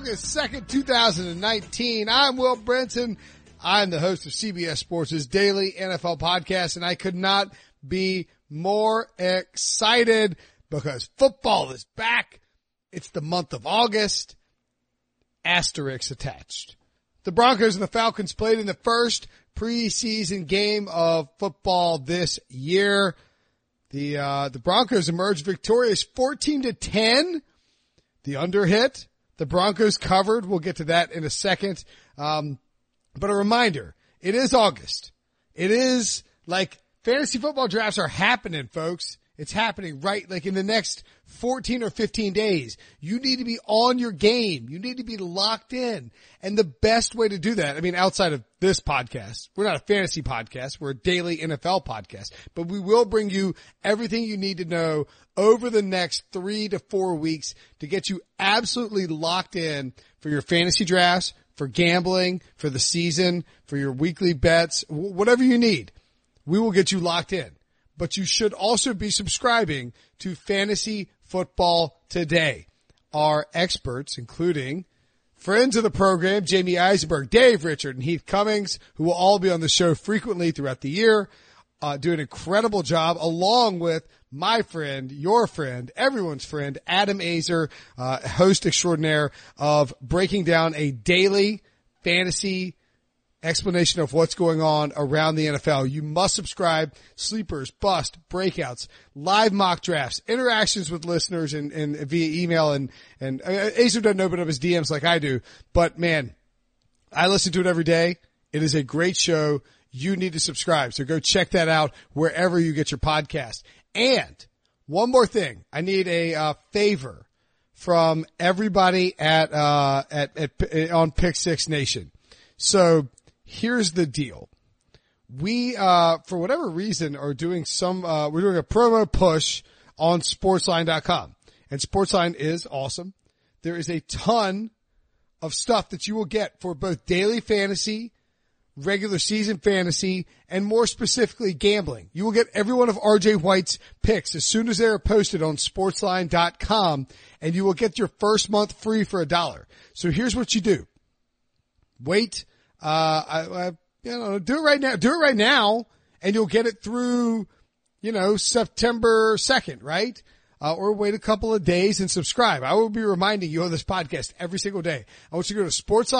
August 2nd, 2019. I'm Will Brinson. I'm the host of CBS Sports' daily NFL podcast, and I could not be more excited because football is back. It's the month of August. Asterisks attached. The Broncos and the Falcons played in the first preseason game of football this year. The Broncos emerged victorious 14-10. The under hit. The Broncos covered. We'll get to that in a second. But a reminder, it is August. It is like fantasy football drafts are happening, folks. It's happening right like in the next 14 or 15 days. You need to be on your game. You need to be locked in. And the best way to do that, I mean, outside of this podcast, we're not a fantasy podcast. We're a daily NFL podcast, but we will bring you everything you need to know over the next 3 to 4 weeks to get you absolutely locked in for your fantasy drafts, for gambling, for the season, for your weekly bets, whatever you need. We will get you locked in. But you should also be subscribing to Fantasy Football Today. Our experts, including friends of the program, Jamie Eisenberg, Dave Richard, and Heath Cummings, who will all be on the show frequently throughout the year, do an incredible job, along with my friend, your friend, everyone's friend, Adam Azer, host extraordinaire of breaking down a daily fantasy explanation of what's going on around the NFL. You must subscribe. Sleepers, bust, breakouts, live mock drafts, interactions with listeners and via email and Acer doesn't open up his DMs like I do, but man, I listen to it every day. It is a great show. You need to subscribe. So go check that out wherever you get your podcast. And one more thing. I need a favor from everybody on Pick Six Nation. So here's the deal. We, for whatever reason are doing we're doing a promo push on sportsline.com, and Sportsline is awesome. There is a ton of stuff that you will get for both daily fantasy, regular season fantasy, and more specifically gambling. You will get every one of RJ White's picks as soon as they are posted on sportsline.com, and you will get your first month free for $1. So here's what you do. Wait. Do it right now. Do it right now, and you'll get it through, September 2nd, right? Or wait a couple of days and subscribe. I will be reminding you of this podcast every single day. I want you to go to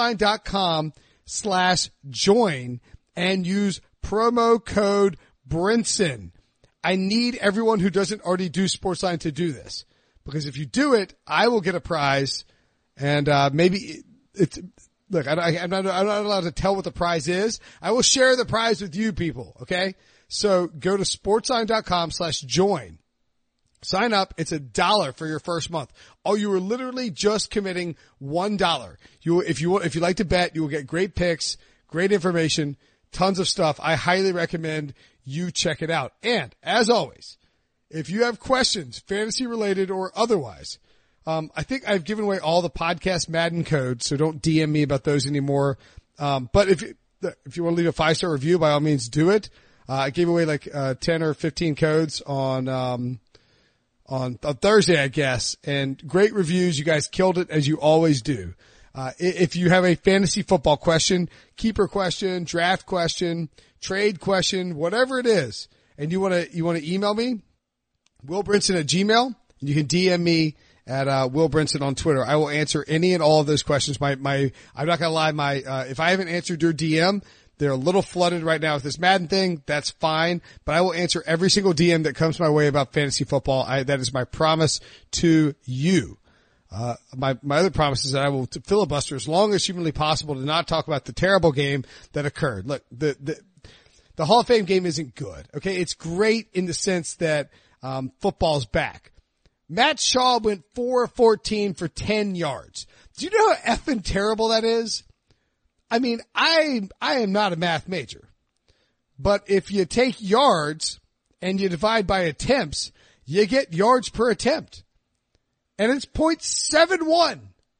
sportsline.com/join and use promo code Brinson. I need everyone who doesn't already do Sportsline to do this, because if you do it, I will get a prize, and maybe it's. Look, I'm not allowed to tell what the prize is. I will share the prize with you people, okay? So go to sportsline.com/join. Sign up. It's $1 for your first month. Oh, you are literally just committing $1. If you like to bet, you will get great picks, great information, tons of stuff. I highly recommend you check it out. And as always, if you have questions, fantasy related or otherwise, I think I've given away all the podcast Madden codes, so don't DM me about those anymore. But if you want to leave a 5-star review, by all means do it. I gave away like 10 or 15 codes on Thursday, I guess, and great reviews. You guys killed it, as you always do. If you have a fantasy football question, keeper question, draft question, trade question, whatever it is, and you want to email me, willbrinson@gmail.com, and you can DM me at Will Brinson on Twitter. I will answer any and all of those questions. I'm not gonna lie, if I haven't answered your DM, they're a little flooded right now with this Madden thing. That's fine, but I will answer every single DM that comes my way about fantasy football. That is my promise to you. My other promise is that I will filibuster as long as humanly possible to not talk about the terrible game that occurred. Look, the Hall of Fame game isn't good. Okay. It's great in the sense that, football's back. Matt Shaw went 4-14 for 10 yards. Do you know how effing terrible that is? I mean, I am not a math major, but if you take yards and you divide by attempts, you get yards per attempt. And it's 0.71.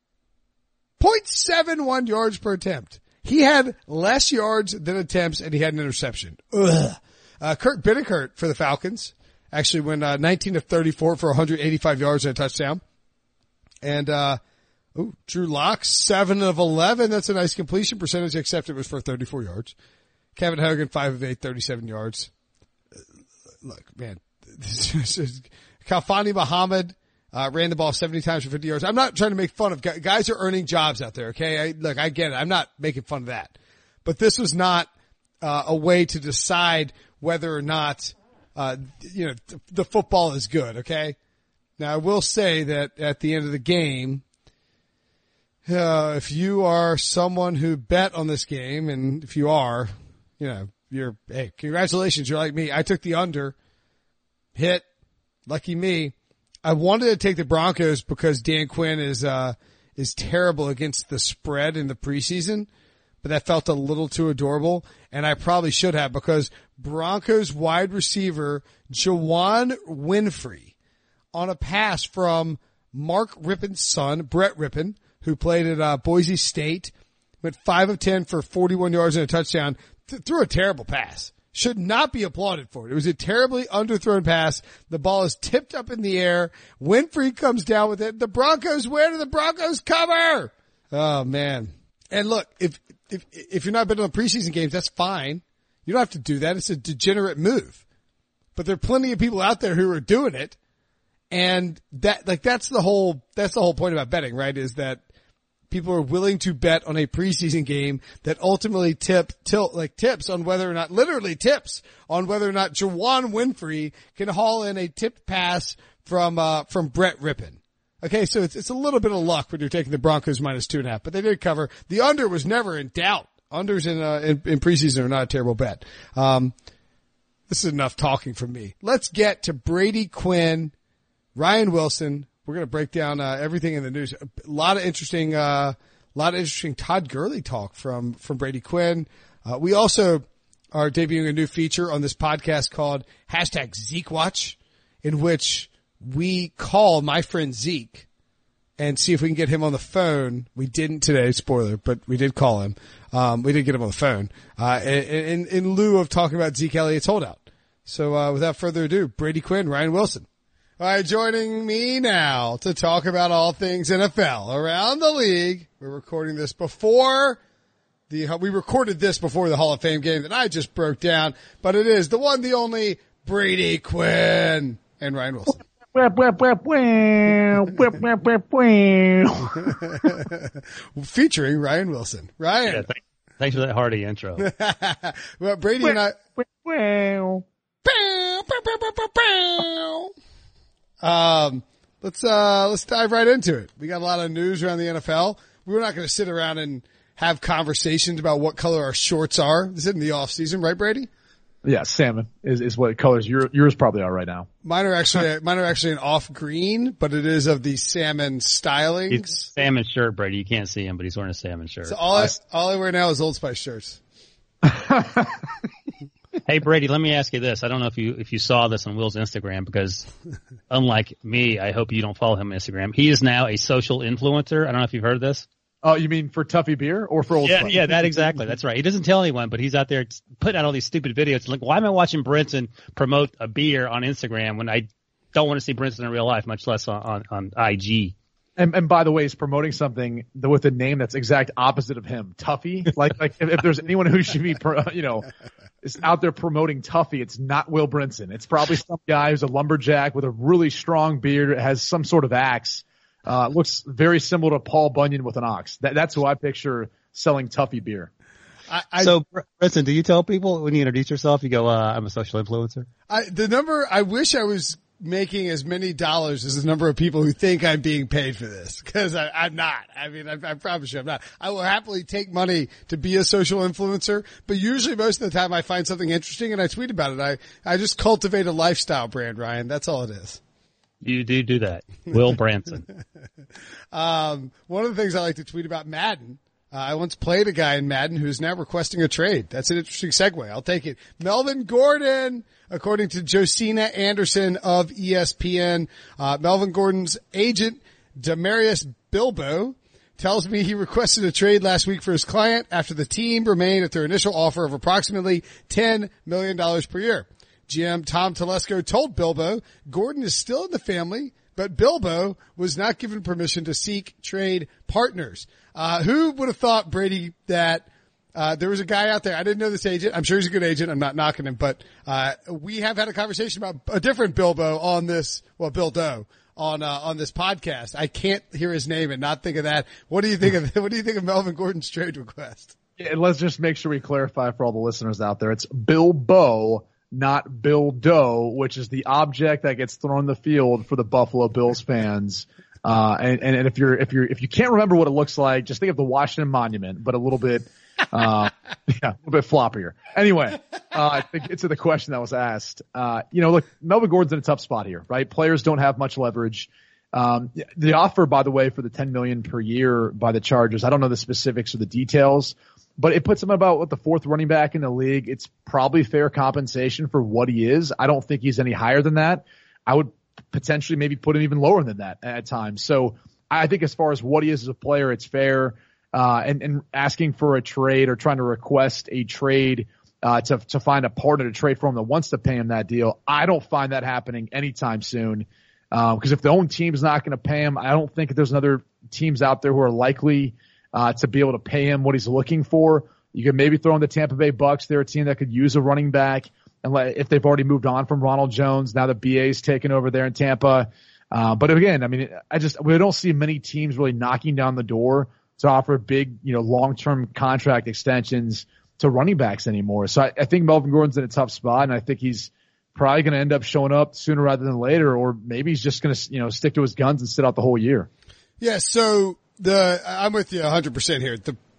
0.71 yards per attempt. He had less yards than attempts, and he had an interception. Ugh. Kurt Bittickert for the Falcons actually went 19 of 34 for 185 yards and a touchdown. And Oh, Drew Lock, 7 of 11. That's a nice completion percentage, except it was for 34 yards. Kevin Hogan, 5 of 8, 37 yards. Look, man, Khalfani Muhammad, ran the ball 70 times for 50 yards. I'm not trying to make fun of guys are earning jobs out there. Okay. I get it. I'm not making fun of that, but this was not, a way to decide whether or not, the football is good. Okay. Now I will say that at the end of the game, if you are someone who bet on this game, and if you are, hey, congratulations. You're like me. I took the under, hit, lucky me. I wanted to take the Broncos because Dan Quinn is terrible against the spread in the preseason, but that felt a little too adorable. And I probably should have, because Broncos wide receiver Juwann Winfree on a pass from Mark Rippon's son, Brett Rippon, who played at Boise State, went 5 of 10 for 41 yards and a touchdown, threw a terrible pass. Should not be applauded for it. It was a terribly underthrown pass. The ball is tipped up in the air. Winfree comes down with it. The Broncos win, and the Broncos cover. Oh, man. And look, if you're not betting on preseason games, that's fine. You don't have to do that. It's a degenerate move. But there are plenty of people out there who are doing it. And that's the whole point about betting, right? Is that people are willing to bet on a preseason game that ultimately tips on whether or not Juwann Winfree can haul in a tipped pass from Brett Rippon. Okay, so it's a little bit of luck when you're taking the Broncos minus 2.5, but they did cover. The under was never in doubt. Unders in preseason are not a terrible bet. This is enough talking from me. Let's get to Brady Quinn, Ryan Wilson. We're going to break down everything in the news. A lot of interesting Todd Gurley talk from Brady Quinn. We also are debuting a new feature on this podcast called #ZekeWatch, in which we call my friend Zeke and see if we can get him on the phone. We didn't today, spoiler, but we did call him. We did get him on the phone, in lieu of talking about Zeke Elliott's holdout. So, without further ado, Brady Quinn, Ryan Wilson. All right, joining me now to talk about all things NFL around the league. We're recording this before we recorded this before the Hall of Fame game that I just broke down, but it is the one, the only Brady Quinn and Ryan Wilson. Featuring Ryan Wilson. Ryan. Yeah, thanks for that hearty intro. Well, Brady and I. Let's dive right into it. We got a lot of news around the NFL. We're not going to sit around and have conversations about what color our shorts are. This isn't the off season, right, Brady? Yeah, salmon is what colors yours probably are right now. Mine are actually an off green, but it is of the salmon styling. It's a salmon shirt, Brady. You can't see him, but he's wearing a salmon shirt. So all I wear now is Old Spice shirts. Hey, Brady, let me ask you this. I don't know if you saw this on Will's Instagram, because unlike me, I hope you don't follow him on Instagram. He is now a social influencer. I don't know if you've heard of this. Oh, you mean for Tuffy Beer or for Old Spice? Yeah, that exactly. That's right. He doesn't tell anyone, but he's out there putting out all these stupid videos. Like, why am I watching Brinson promote a beer on Instagram when I don't want to see Brinson in real life, much less on IG? And by the way, he's promoting something with a name that's exact opposite of him, Tuffy. Like if there's anyone who should be, is out there promoting Tuffy, it's not Will Brinson. It's probably some guy who's a lumberjack with a really strong beard, has some sort of axe. Looks very similar to Paul Bunyan with an ox. That's who I picture selling Tuffy beer. So, Brinson, do you tell people when you introduce yourself, you go, I'm a social influencer? I wish I was making as many dollars as the number of people who think I'm being paid for this, because I'm not. I mean, I promise you I'm not. I will happily take money to be a social influencer, but usually most of the time I find something interesting and I tweet about it. I just cultivate a lifestyle brand, Ryan. That's all it is. You do that. Will Branson. One of the things I like to tweet about Madden. I once played a guy in Madden who's now requesting a trade. That's an interesting segue. I'll take it. Melvin Gordon, according to Josina Anderson of ESPN, Melvin Gordon's agent, Demarius Bilbo, tells me he requested a trade last week for his client after the team remained at their initial offer of approximately $10 million per year. GM Tom Telesco told Bilbo Gordon is still in the family, but Bilbo was not given permission to seek trade partners. Who would have thought, Brady, that there was a guy out there? I didn't know this agent. I'm sure he's a good agent. I'm not knocking him, but we have had a conversation about a different Bilbo on this. Well, Bilbo on this podcast. I can't hear his name and not think of that. What do you think of Melvin Gordon's trade request? Yeah, let's just make sure we clarify for all the listeners out there. It's Bilbo, not Bildo, which is the object that gets thrown in the field for the Buffalo Bills fans. And if you can't remember what it looks like, just think of the Washington Monument, but a little bit, a little bit floppier. Anyway, I think it's to the question that was asked. Look, Melvin Gordon's in a tough spot here, right? Players don't have much leverage. The offer, by the way, for the $10 million per year by the Chargers, I don't know the specifics or the details, but it puts him about the fourth running back in the league. It's probably fair compensation for what he is. I don't think he's any higher than that. I would potentially maybe put him even lower than that at times. So I think as far as what he is as a player, it's fair. And asking for a trade or trying to request a trade, to find a partner to trade for him that wants to pay him that deal, I don't find that happening anytime soon. Because if the own team's not going to pay him, I don't think there's other teams out there who are likely to be able to pay him what he's looking for. You could maybe throw in the Tampa Bay Bucks. They're a team that could use a running back. And if they've already moved on from Ronald Jones, now the BA's taken over there in Tampa. But again, I mean, we don't see many teams really knocking down the door to offer big, long-term contract extensions to running backs anymore. So I think Melvin Gordon's in a tough spot, and I think he's probably going to end up showing up sooner rather than later, or maybe he's just going to, stick to his guns and sit out the whole year. Yeah. So I'm with you 100% here.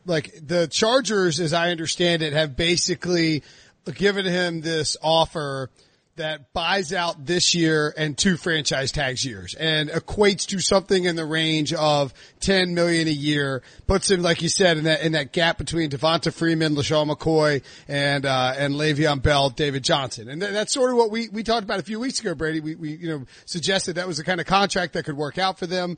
The Chargers, as I understand it, have basically given him this offer that buys out this year and 2 franchise tags years and equates to something in the range of $10 million a year, puts him, like you said, in that gap between Devonta Freeman, LaShawn McCoy, and Le'Veon Bell, David Johnson. And that's sort of what we talked about a few weeks ago, Brady. We suggested that was the kind of contract that could work out for them.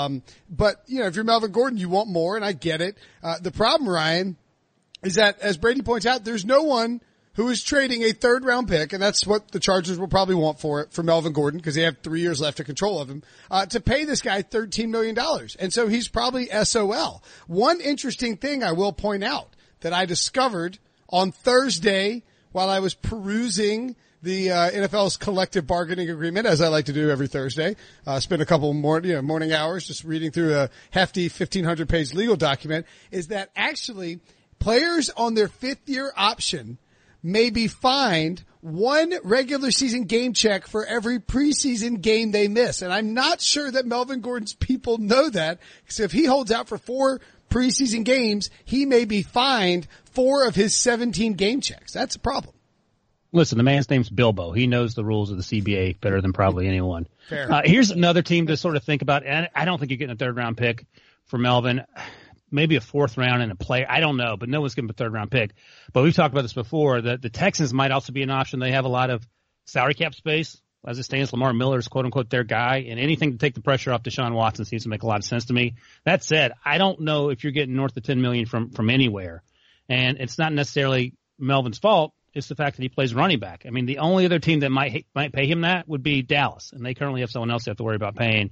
But if you're Melvin Gordon, you want more, and I get it. The problem, Ryan, is that, as Brady points out, there's no one who is trading a 3rd-round pick, and that's what the Chargers will probably want for Melvin Gordon, because they have 3 years left of control of him, to pay this guy $13 million. And so he's probably SOL. One interesting thing I will point out that I discovered on Thursday while I was perusing the NFL's collective bargaining agreement, as I like to do every Thursday, spend a couple more morning hours just reading through a hefty 1,500-page legal document, is that actually players on their 5th-year option may be fined 1 regular season game check for every preseason game they miss. And I'm not sure that Melvin Gordon's people know that, because if he holds out for 4 preseason games, he may be fined 4 of his 17 game checks. That's a problem. Listen, the man's name's Bilbo. He knows the rules of the CBA better than probably anyone. Fair. Here's another team to sort of think about, and I don't think you're getting a 3rd-round pick for Melvin. Maybe a 4th round and a player. I don't know, but no one's giving him a 3rd-round pick. But we've talked about this before. The Texans might also be an option. They have a lot of salary cap space. As it stands, Lamar Miller is quote-unquote their guy, and anything to take the pressure off Deshaun Watson seems to make a lot of sense to me. That said, I don't know if you're getting north of $10 million from anywhere. And it's not necessarily Melvin's fault. It's the fact that he plays running back. I mean, the only other team that might pay him that would be Dallas, and they currently have someone else they have to worry about paying.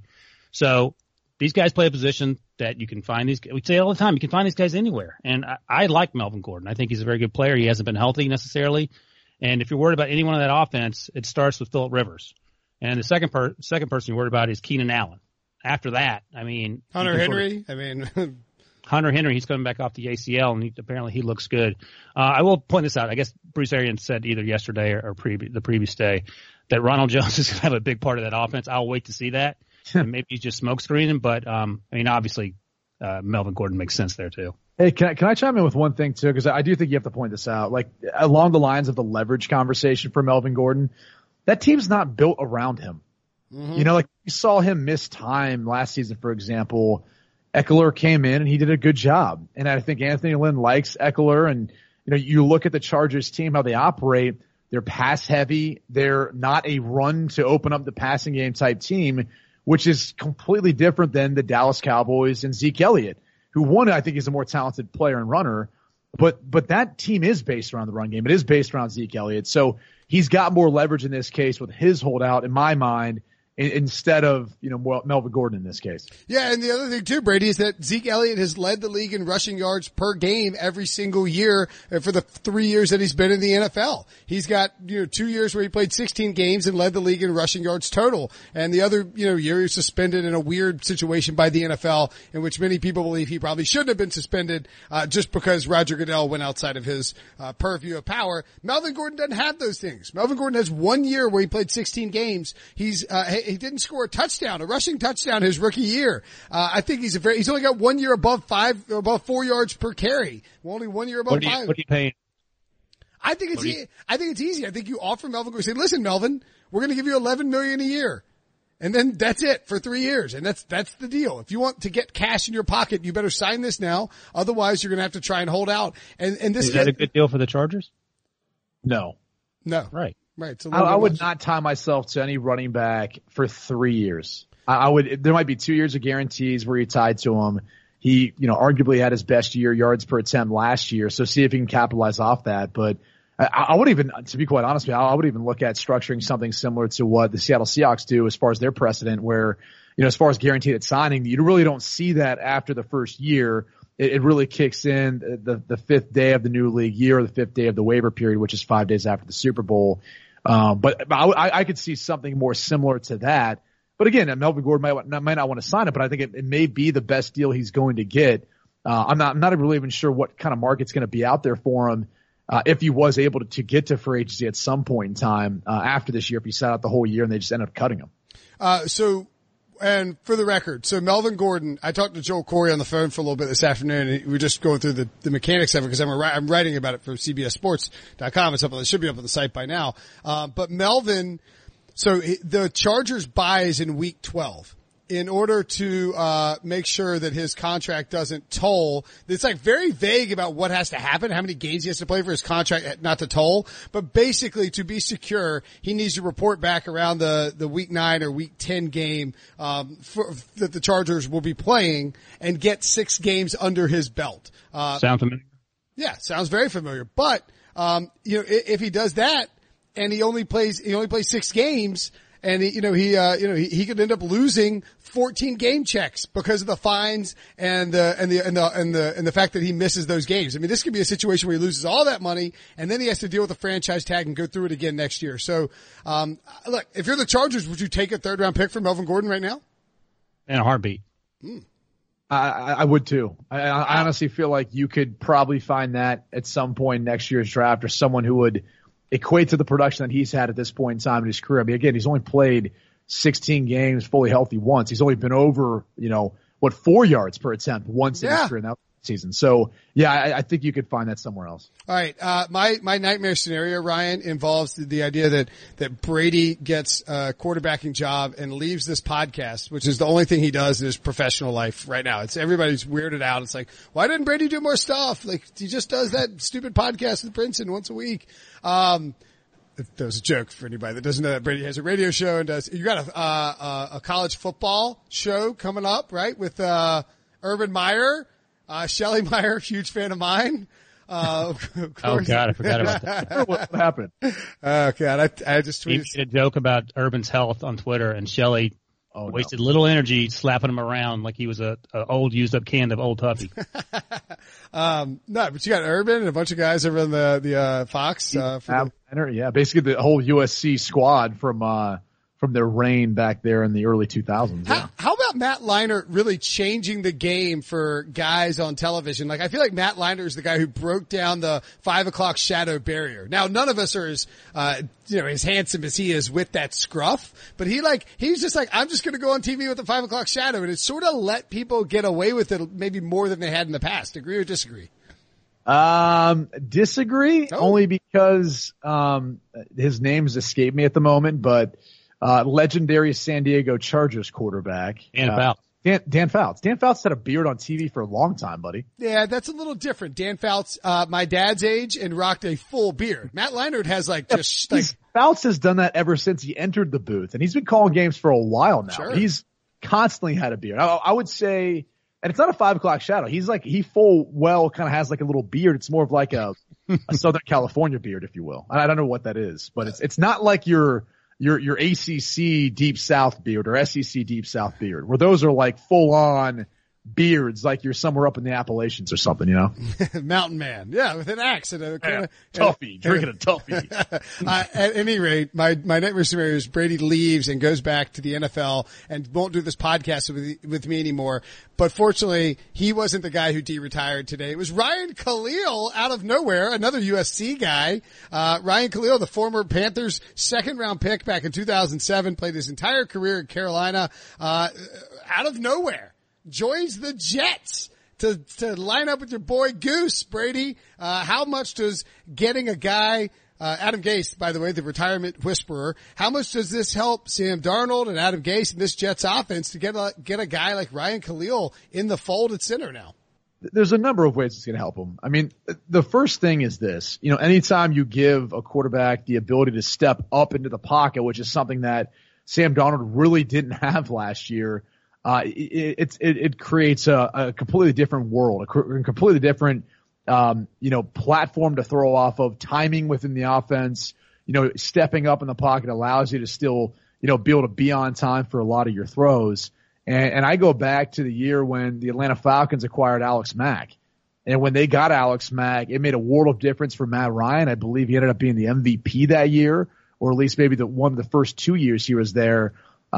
So these guys play a position that you can find these. We say all the time, you can find these guys anywhere. And I like Melvin Gordon. I think he's a very good player. He hasn't been healthy necessarily. And if you're worried about anyone on that offense, it starts with Phillip Rivers. And the second person you're worried about is Keenan Allen. After that, I mean, Hunter Henry. Hunter Henry, he's coming back off the ACL, and apparently he looks good. I will point this out. I guess Bruce Arians said either yesterday or the previous day that Ronald Jones is going to have a big part of that offense. I'll wait to see that. And maybe he's just smoke screening, but obviously Melvin Gordon makes sense there too. Hey, can I chime in with one thing too? Because I do think you have to point this out. Like along the lines of the leverage conversation for Melvin Gordon, that team's not built around him. Mm-hmm. Like you saw him miss time last season, for example. Eckler came in and he did a good job, and I think Anthony Lynn likes Eckler. And you look at the Chargers team, how they operate. They're pass heavy. They're not a run to open up the passing game type team, which is completely different than the Dallas Cowboys and Zeke Elliott, who one, I think, is a more talented player and runner, but that team is based around the run game. It is based around Zeke Elliott. So he's got more leverage in this case with his holdout, in my mind, instead of, Melvin Gordon in this case. Yeah, and the other thing too, Brady, is that Zeke Elliott has led the league in rushing yards per game every single year for the 3 years that he's been in the NFL. He's got, 2 years where he played 16 games and led the league in rushing yards total. And the other, year he was suspended in a weird situation by the NFL in which many people believe he probably shouldn't have been suspended, just because Roger Goodell went outside of his, purview of power. Melvin Gordon doesn't have those things. Melvin Gordon has 1 year where he played 16 games. He didn't score a rushing touchdown his rookie year. I think he's only got 1 year above 4 yards per carry. Only 1 year above 5. What are you paying? I think it's easy. I think you offer Melvin Gordon, say, listen, Melvin, we're going to give you $11 million a year. And then that's it for 3 years. And that's the deal. If you want to get cash in your pocket, you better sign this now. Otherwise, you're going to have to try and hold out. And this is that a good deal for the Chargers? No. Right. Right. I would not tie myself to any running back for 3 years. There might be 2 years of guarantees where you're tied to him. He, arguably had his best year yards per attempt last year. So see if he can capitalize off that. But I would even, to be quite honest with you, I would even look at structuring something similar to what the Seattle Seahawks do as far as their precedent where, as far as guaranteed at signing, you really don't see that after the first year. It really kicks in the fifth day of the new league year or the fifth day of the waiver period, which is 5 days after the Super Bowl. But I could see something more similar to that. But again, Melvin Gordon might not want to sign it, but I think it may be the best deal he's going to get. I'm not really even sure what kind of market's going to be out there for him. If he was able to get to free agency at some point in time, after this year, if he sat out the whole year and they just end up cutting him. And for the record, so Melvin Gordon, I talked to Joel Corey on the phone for a little bit this afternoon, and we were just going through the mechanics of it because I'm writing about it for CBSSports.com. It's up, it should be up on the site by now. But Melvin, so the Chargers buys in week 12 in order to make sure that his contract doesn't toll. It's like very vague about what has to happen, how many games he has to play for his contract not to toll. But basically, to be secure, he needs to report back around the week 9 or week 10 game that the Chargers will be playing and get 6 games under his belt. Sound familiar? Yeah, sounds very familiar. But if he does that and he only plays 6 games. And he could end up losing 14 game checks because of the fines and the fact that he misses those games. I mean, this could be a situation where he loses all that money and then he has to deal with a franchise tag and go through it again next year. So, look, if you're the Chargers, would you take a 3rd round pick for Melvin Gordon right now? In a heartbeat. I would too. I honestly feel like you could probably find that at some point next year's draft or someone who would equate to the production that he's had at this point in time in his career. I mean, again, he's only played 16 games fully healthy once. He's only been over, 4 yards per attempt once in his career in that season. So, yeah, I think you could find that somewhere else. All right. My nightmare scenario, Ryan, involves the idea that Brady gets a quarterbacking job and leaves this podcast, which is the only thing he does in his professional life right now. Everybody's weirded out. It's like, why didn't Brady do more stuff? Like, he just does that stupid podcast with Princeton once a week. That was a joke for anybody that doesn't know that Brady has a radio show and you got a college football show coming up, right? With, Urban Meyer, Shelley Meyer, huge fan of mine. Oh God, I forgot about that. What happened? Oh God, I just tweeted a joke about Urban's health on Twitter, and Shelley wasted little energy slapping him around like he was a old used up can of Old Tuffy. No, but you got Urban and a bunch of guys over in the Fox. Basically the whole USC squad from their reign back there in the early 2000s. How about Matt Leinart really changing the game for guys on television? Like, I feel like Matt Leinart is the guy who broke down the 5 o'clock shadow barrier. Now, none of us are as, as handsome as he is with that scruff, but he's just like, I'm just going to go on TV with the 5 o'clock shadow. And it sort of let people get away with it maybe more than they had in the past. Agree or disagree? Disagree only because, his name's escaped me at the moment, but legendary San Diego Chargers quarterback. Dan Fouts. Dan Fouts had a beard on TV for a long time, buddy. Yeah, that's a little different. Dan Fouts, my dad's age and rocked a full beard. Matt Leinart has Fouts has done that ever since he entered the booth, and he's been calling games for a while now. Sure. He's constantly had a beard. I would say, and it's not a 5 o'clock shadow. He full well kind of has like a little beard. It's more of like a Southern California beard, if you will. I don't know what that is, but it's not like your your ACC Deep South beard or SEC Deep South beard, where those are like full on beards, like you're somewhere up in the Appalachians or something, you know? Mountain man. Yeah, with an axe and a kind of Tuffy, drinking a Tuffy. At any rate, my nightmare scenario is Brady leaves and goes back to the NFL and won't do this podcast with me anymore. But fortunately, he wasn't the guy who de-retired today. It was Ryan Khalil out of nowhere, another USC guy. Ryan Khalil, the former Panthers second round pick back in 2007, played his entire career in Carolina, out of nowhere. Joins the Jets to line up with your boy Goose, Brady. How much does getting a guy, Adam Gase, by the way, the retirement whisperer, how much does this help Sam Darnold and Adam Gase and this Jets offense to get a guy like Ryan Khalil in the fold at center now? There's a number of ways it's going to help him. I mean, the first thing is this, anytime you give a quarterback the ability to step up into the pocket, which is something that Sam Darnold really didn't have last year, it creates a completely different world, a completely different, platform to throw off of. Timing within the offense, stepping up in the pocket allows you to still, be able to be on time for a lot of your throws. And I go back to the year when the Atlanta Falcons acquired Alex Mack. And when they got Alex Mack, it made a world of difference for Matt Ryan. I believe he ended up being the MVP that year, or at least maybe one of the first 2 years he was there.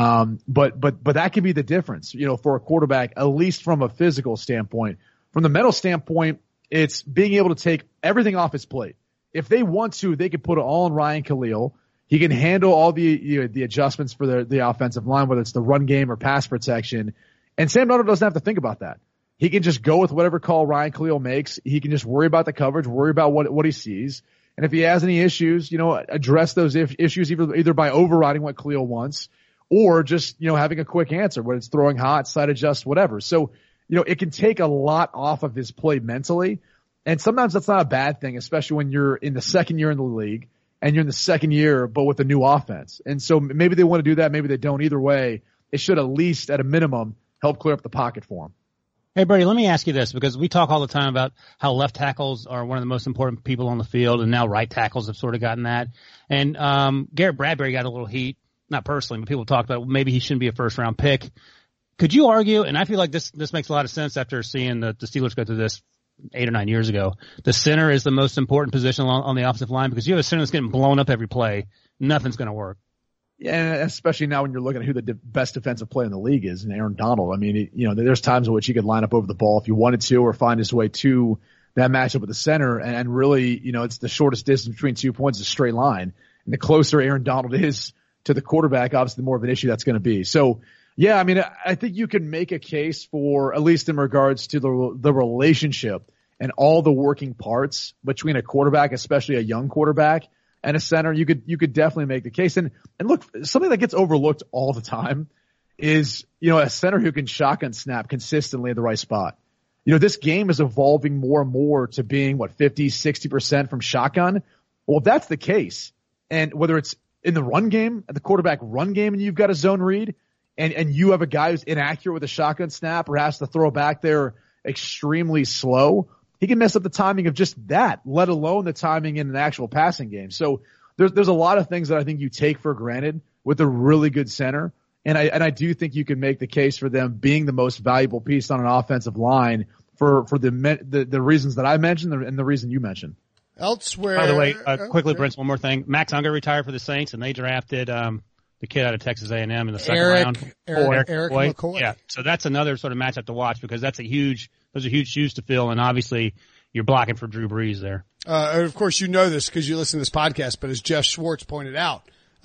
But that can be the difference, for a quarterback, at least from a physical standpoint. From the mental standpoint, it's being able to take everything off his plate. If they want to, they could put it all on Ryan Khalil. He can handle all the adjustments for the offensive line, whether it's the run game or pass protection. And Sam Darnold doesn't have to think about that. He can just go with whatever call Ryan Khalil makes. He can just worry about the coverage, worry about what he sees. And if he has any issues, address those issues either by overriding what Khalil wants, or just, having a quick answer, whether it's throwing hot, side adjust, whatever. So, it can take a lot off of his play mentally. And sometimes that's not a bad thing, especially when you're in the second year in the league and you're in the second year, but with a new offense. And so maybe they want to do that. Maybe they don't. Either way, it should at least at a minimum help clear up the pocket for him. Hey, Brady, let me ask you this, because we talk all the time about how left tackles are one of the most important people on the field, and now right tackles have sort of gotten that. And Garrett Bradbury got a little heat, not personally, but people talked about maybe he shouldn't be a first-round pick. Could you argue, and I feel like this makes a lot of sense after seeing the Steelers go through this 8 or 9 years ago, the center is the most important position on the offensive line, because you have a center that's getting blown up every play. Nothing's going to work. Yeah, especially now when you're looking at who the best defensive player in the league is, and Aaron Donald. I mean, there's times in which he could line up over the ball if you wanted to, or find his way to that matchup with the center. And really, it's the shortest distance between 2 points, a straight line. And the closer Aaron Donald is to the quarterback, obviously the more of an issue that's going to be. So, yeah, I mean, I think you can make a case for, at least in regards to the relationship and all the working parts between a quarterback, especially a young quarterback, and a center. You could definitely make the case. And look, something that gets overlooked all the time is, a center who can shotgun snap consistently in the right spot. This game is evolving more and more to being 50, 60% from shotgun. Well, if that's the case, and whether it's in the run game, the quarterback run game, and you've got a zone read, and you have a guy who's inaccurate with a shotgun snap or has to throw back there extremely slow, he can mess up the timing of just that, let alone the timing in an actual passing game. So there's a lot of things that I think you take for granted with a really good center. And I do think you can make the case for them being the most valuable piece on an offensive line for the reasons that I mentioned and the reason you mentioned. Elsewhere. By the way, quickly, Brent, one more thing. Max Unger retired for the Saints, and they drafted the kid out of Texas A&M in the second round. Eric McCoy. Yeah, so that's another sort of matchup to watch, because those are huge shoes to fill, and obviously you're blocking for Drew Brees there. Of course, you know this because you listen to this podcast, but as Jeff Schwartz pointed out,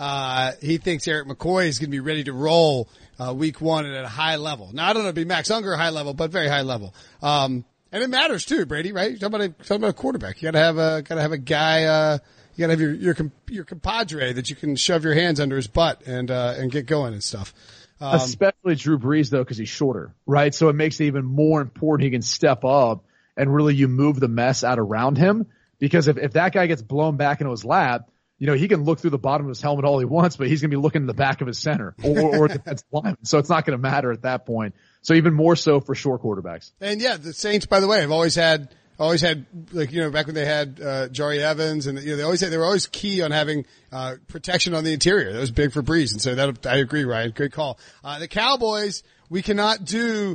he thinks Eric McCoy is going to be ready to roll week 1 at a high level. Now, I don't know if it'll be Max Unger high level, but very high level. And it matters too, Brady, right? You're talking about a quarterback. You gotta have a guy, you gotta have your compadre that you can shove your hands under his butt and get going and stuff. Especially Drew Brees though, cause he's shorter, right? So it makes it even more important he can step up and really you move the mess out around him, because if that guy gets blown back into his lap, he can look through the bottom of his helmet all he wants, but he's going to be looking in the back of his center or defensive lineman. So it's not going to matter at that point. So even more so for short quarterbacks. And yeah, the Saints, by the way, have always had always had, like, back when they had, Jari Evans and, they were always key on having, protection on the interior. That was big for Breeze. And so I agree, Ryan. Good call. The Cowboys, we cannot do,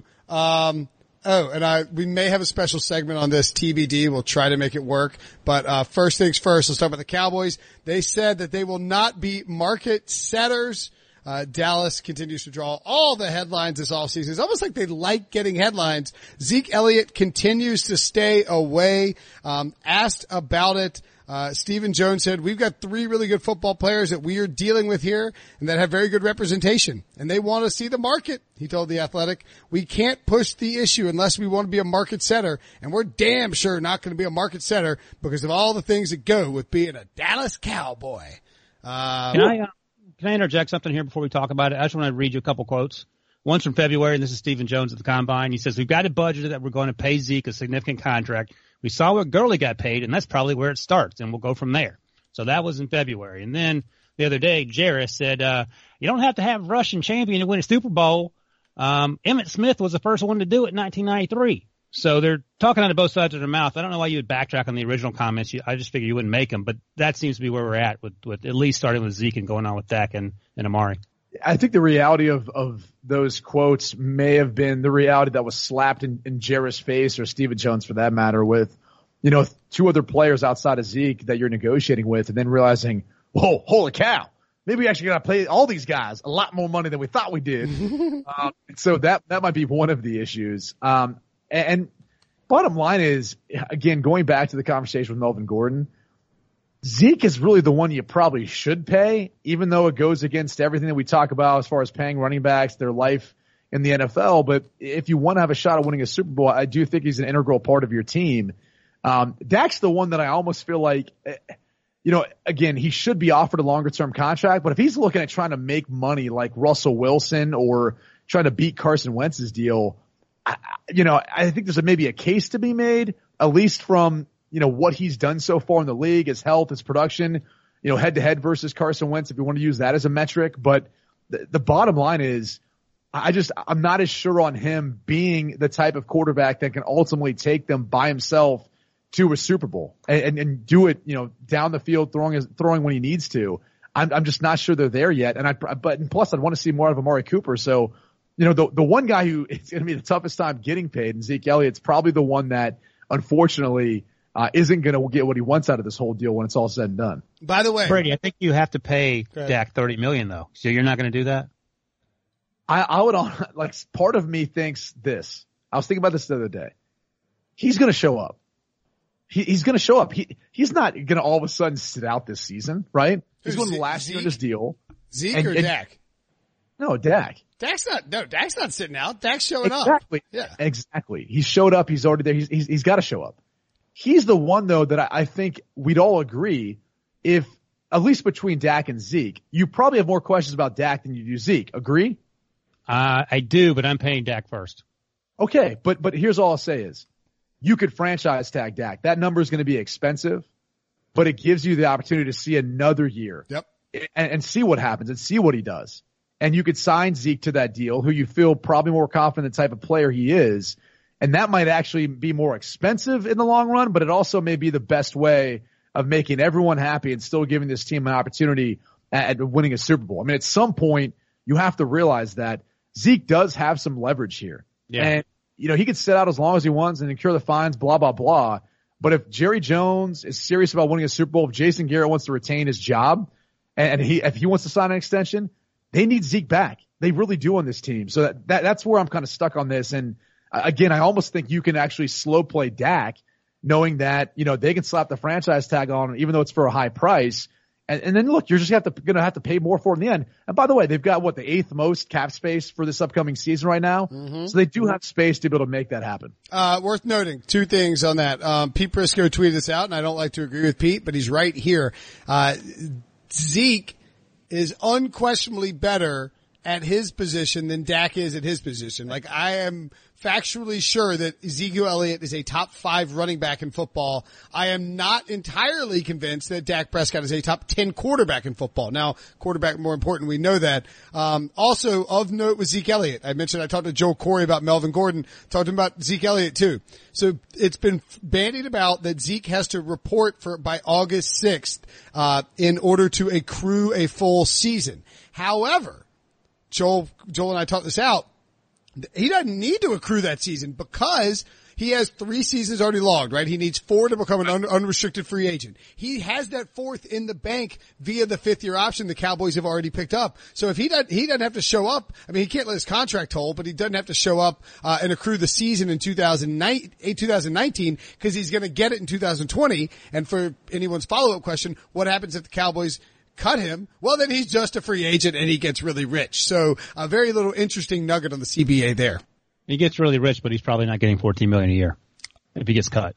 we may have a special segment on this, TBD. We'll try to make it work. But, first things first, let's talk about the Cowboys. They said that they will not be market setters. Dallas continues to draw all the headlines this offseason. It's almost like they like getting headlines. Zeke Elliott continues to stay away. Asked about it, Stephen Jones said, we've got 3 really good football players that we are dealing with here and that have very good representation, and they want to see the market. He told The Athletic, we can't push the issue unless we want to be a market setter, and we're damn sure not going to be a market setter because of all the things that go with being a Dallas Cowboy. Can I interject something here before we talk about it? I just want to read you a couple quotes. One's from February, and this is Stephen Jones at the Combine. He says, we've got a budget that we're going to pay Zeke a significant contract. We saw where Gurley got paid, and that's probably where it starts, and we'll go from there. So that was in February. And then the other day, Jarris said, you don't have to have a Russian champion to win a Super Bowl. Emmitt Smith was the first one to do it in 1993. So they're talking out of both sides of their mouth. I don't know why you would backtrack on the original comments. I just figured you wouldn't make them, but that seems to be where we're at with at least starting with Zeke and going on with Dak and Amari. I think the reality of those quotes may have been the reality that was slapped in Jarris' face, or Stephen Jones for that matter, with, 2 other players outside of Zeke that you're negotiating with, and then realizing, whoa, holy cow, maybe we actually got to pay all these guys a lot more money than we thought we did. So that might be one of the issues. And bottom line is, again, going back to the conversation with Melvin Gordon, Zeke is really the one you probably should pay, even though it goes against everything that we talk about as far as paying running backs, their life in the NFL. But if you want to have a shot at winning a Super Bowl, I do think he's an integral part of your team. Dak's the one that I almost feel like, again, he should be offered a longer-term contract. But if he's looking at trying to make money like Russell Wilson or trying to beat Carson Wentz's deal, I think there's maybe a case to be made, at least from, what he's done so far in the league, his health, his production, head to head versus Carson Wentz, if you want to use that as a metric. But the bottom line is, I'm not as sure on him being the type of quarterback that can ultimately take them by himself to a Super Bowl and do it, down the field, throwing when he needs to. I'm just not sure they're there yet. And plus I'd want to see more out of Amari Cooper. So, the one guy who it's going to be the toughest time getting paid, and Zeke Elliott's probably the one that, unfortunately, isn't going to get what he wants out of this whole deal when it's all said and done. By the way, Brady, I think you have to pay Dak $30 million though. So you're not going to do that? I would, part of me thinks this. I was thinking about this the other day. He's going to show up. He's going to show up. He's not going to all of a sudden sit out this season, right? He's going to last year in this deal. Zeke or Dak? No, Dak. Dak's not sitting out. Dak's showing up. Exactly. Yeah. Exactly. He showed up. He's already there. He's got to show up. He's the one though that I think we'd all agree, if at least between Dak and Zeke, you probably have more questions about Dak than you do Zeke. Agree? I do, but I'm paying Dak first. Okay. But here's all I'll say is, you could franchise tag Dak. That number is going to be expensive, but it gives you the opportunity to see another year. Yep. And see what happens and see what he does. And you could sign Zeke to that deal, who you feel probably more confident the type of player he is. And that might actually be more expensive in the long run, but it also may be the best way of making everyone happy and still giving this team an opportunity at winning a Super Bowl. I mean, at some point, you have to realize that Zeke does have some leverage here. Yeah. And, he could sit out as long as he wants and incur the fines, blah, blah, blah. But if Jerry Jones is serious about winning a Super Bowl, if Jason Garrett wants to retain his job, and if he wants to sign an extension, they need Zeke back. They really do on this team. So that's where I'm kind of stuck on this. And again, I almost think you can actually slow play Dak, knowing that, they can slap the franchise tag on him, even though it's for a high price. And then look, you're just going to have to pay more for it in the end. And by the way, they've got the 8th most cap space for this upcoming season right now. Mm-hmm. So they do have space to be able to make that happen. Worth noting 2 things on that. Pete Prisco tweeted this out, and I don't like to agree with Pete, but he's right here. Zeke is unquestionably better at his position than Dak is at his position. Like, I am factually sure that Ezekiel Elliott is a top 5 running back in football. I am not entirely convinced that Dak Prescott is a top 10 quarterback in football. Now, quarterback more important, we know that. Also of note with Zeke Elliott. I mentioned I talked to Joel Corey about Melvin Gordon, talked to him about Zeke Elliott too. So it's been bandied about that Zeke has to report by August 6th, in order to accrue a full season. However, Joel and I talked this out. He doesn't need to accrue that season because he has 3 seasons already logged, right? He needs 4 to become an unrestricted free agent. He has that 4th in the bank via the 5th-year option the Cowboys have already picked up. So if he doesn't have to show up. I mean, he can't let his contract hold, but he doesn't have to show up and accrue the season in 2019 because he's going to get it in 2020. And for anyone's follow-up question, what happens if the Cowboys cut him? Well, then he's just a free agent and he gets really rich. So a very little interesting nugget on the CBA there. He gets really rich, but he's probably not getting $14 million a year if he gets cut.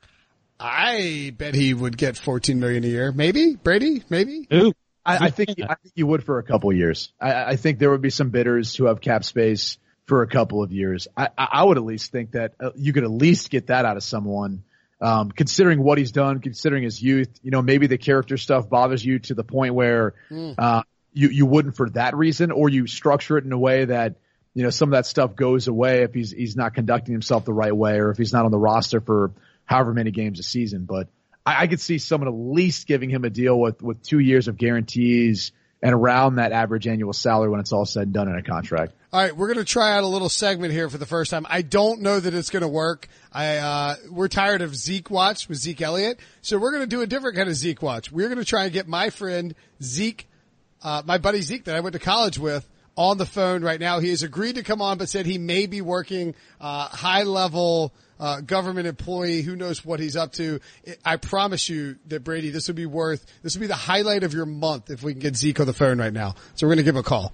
I bet he would get $14 million a year. Maybe Brady, maybe. Ooh. I think you would for a couple of years. I think there would be some bidders who have cap space for a couple of years. I would at least think that you could at least get that out of someone. Considering what he's done, considering his youth, maybe the character stuff bothers you to the point where, you wouldn't for that reason, or you structure it in a way that, some of that stuff goes away if he's not conducting himself the right way, or if he's not on the roster for however many games a season. But I could see someone at least giving him a deal with 2 years of guarantees and around that average annual salary when it's all said and done in a contract. All right, we're going to try out a little segment here for the first time. I don't know that it's going to work. We're tired of Zeke Watch with Zeke Elliott, so we're going to do a different kind of Zeke Watch. We're going to try and get my friend Zeke, my buddy Zeke that I went to college with, on the phone right now. He has agreed to come on, but said he may be working high-level government employee. Who knows what he's up to? I promise you that, Brady, this would be the highlight of your month if we can get Zeke on the phone right now. So we're going to give him a call.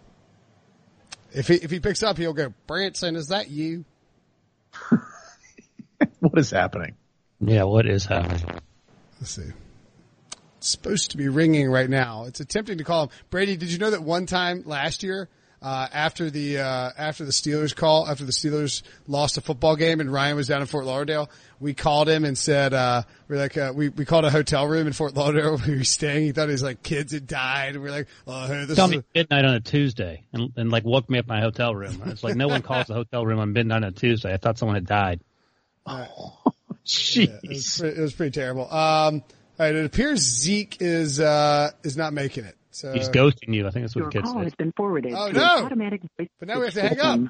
If he picks up, he'll go, Branson, is that you? What is happening? Yeah, what is happening? Let's see. It's supposed to be ringing right now. It's attempting to call him. Brady, did you know that one time last year, after the Steelers lost a football game and Ryan was down in Fort Lauderdale, we called him and said, we called a hotel room in Fort Lauderdale where he was staying. He thought his kids had died. And we're like, oh, hey, this Tell me midnight on a Tuesday and woke me up in my hotel room. It's like no one calls the hotel room on midnight on a Tuesday. I thought someone had died. Oh, jeez. Yeah, it was pretty terrible. All right, it appears Zeke is not making it. So he's ghosting you. I think that's what your the kid call said. has been forwarded. Oh to no! Automatic voice But now we have to hang up.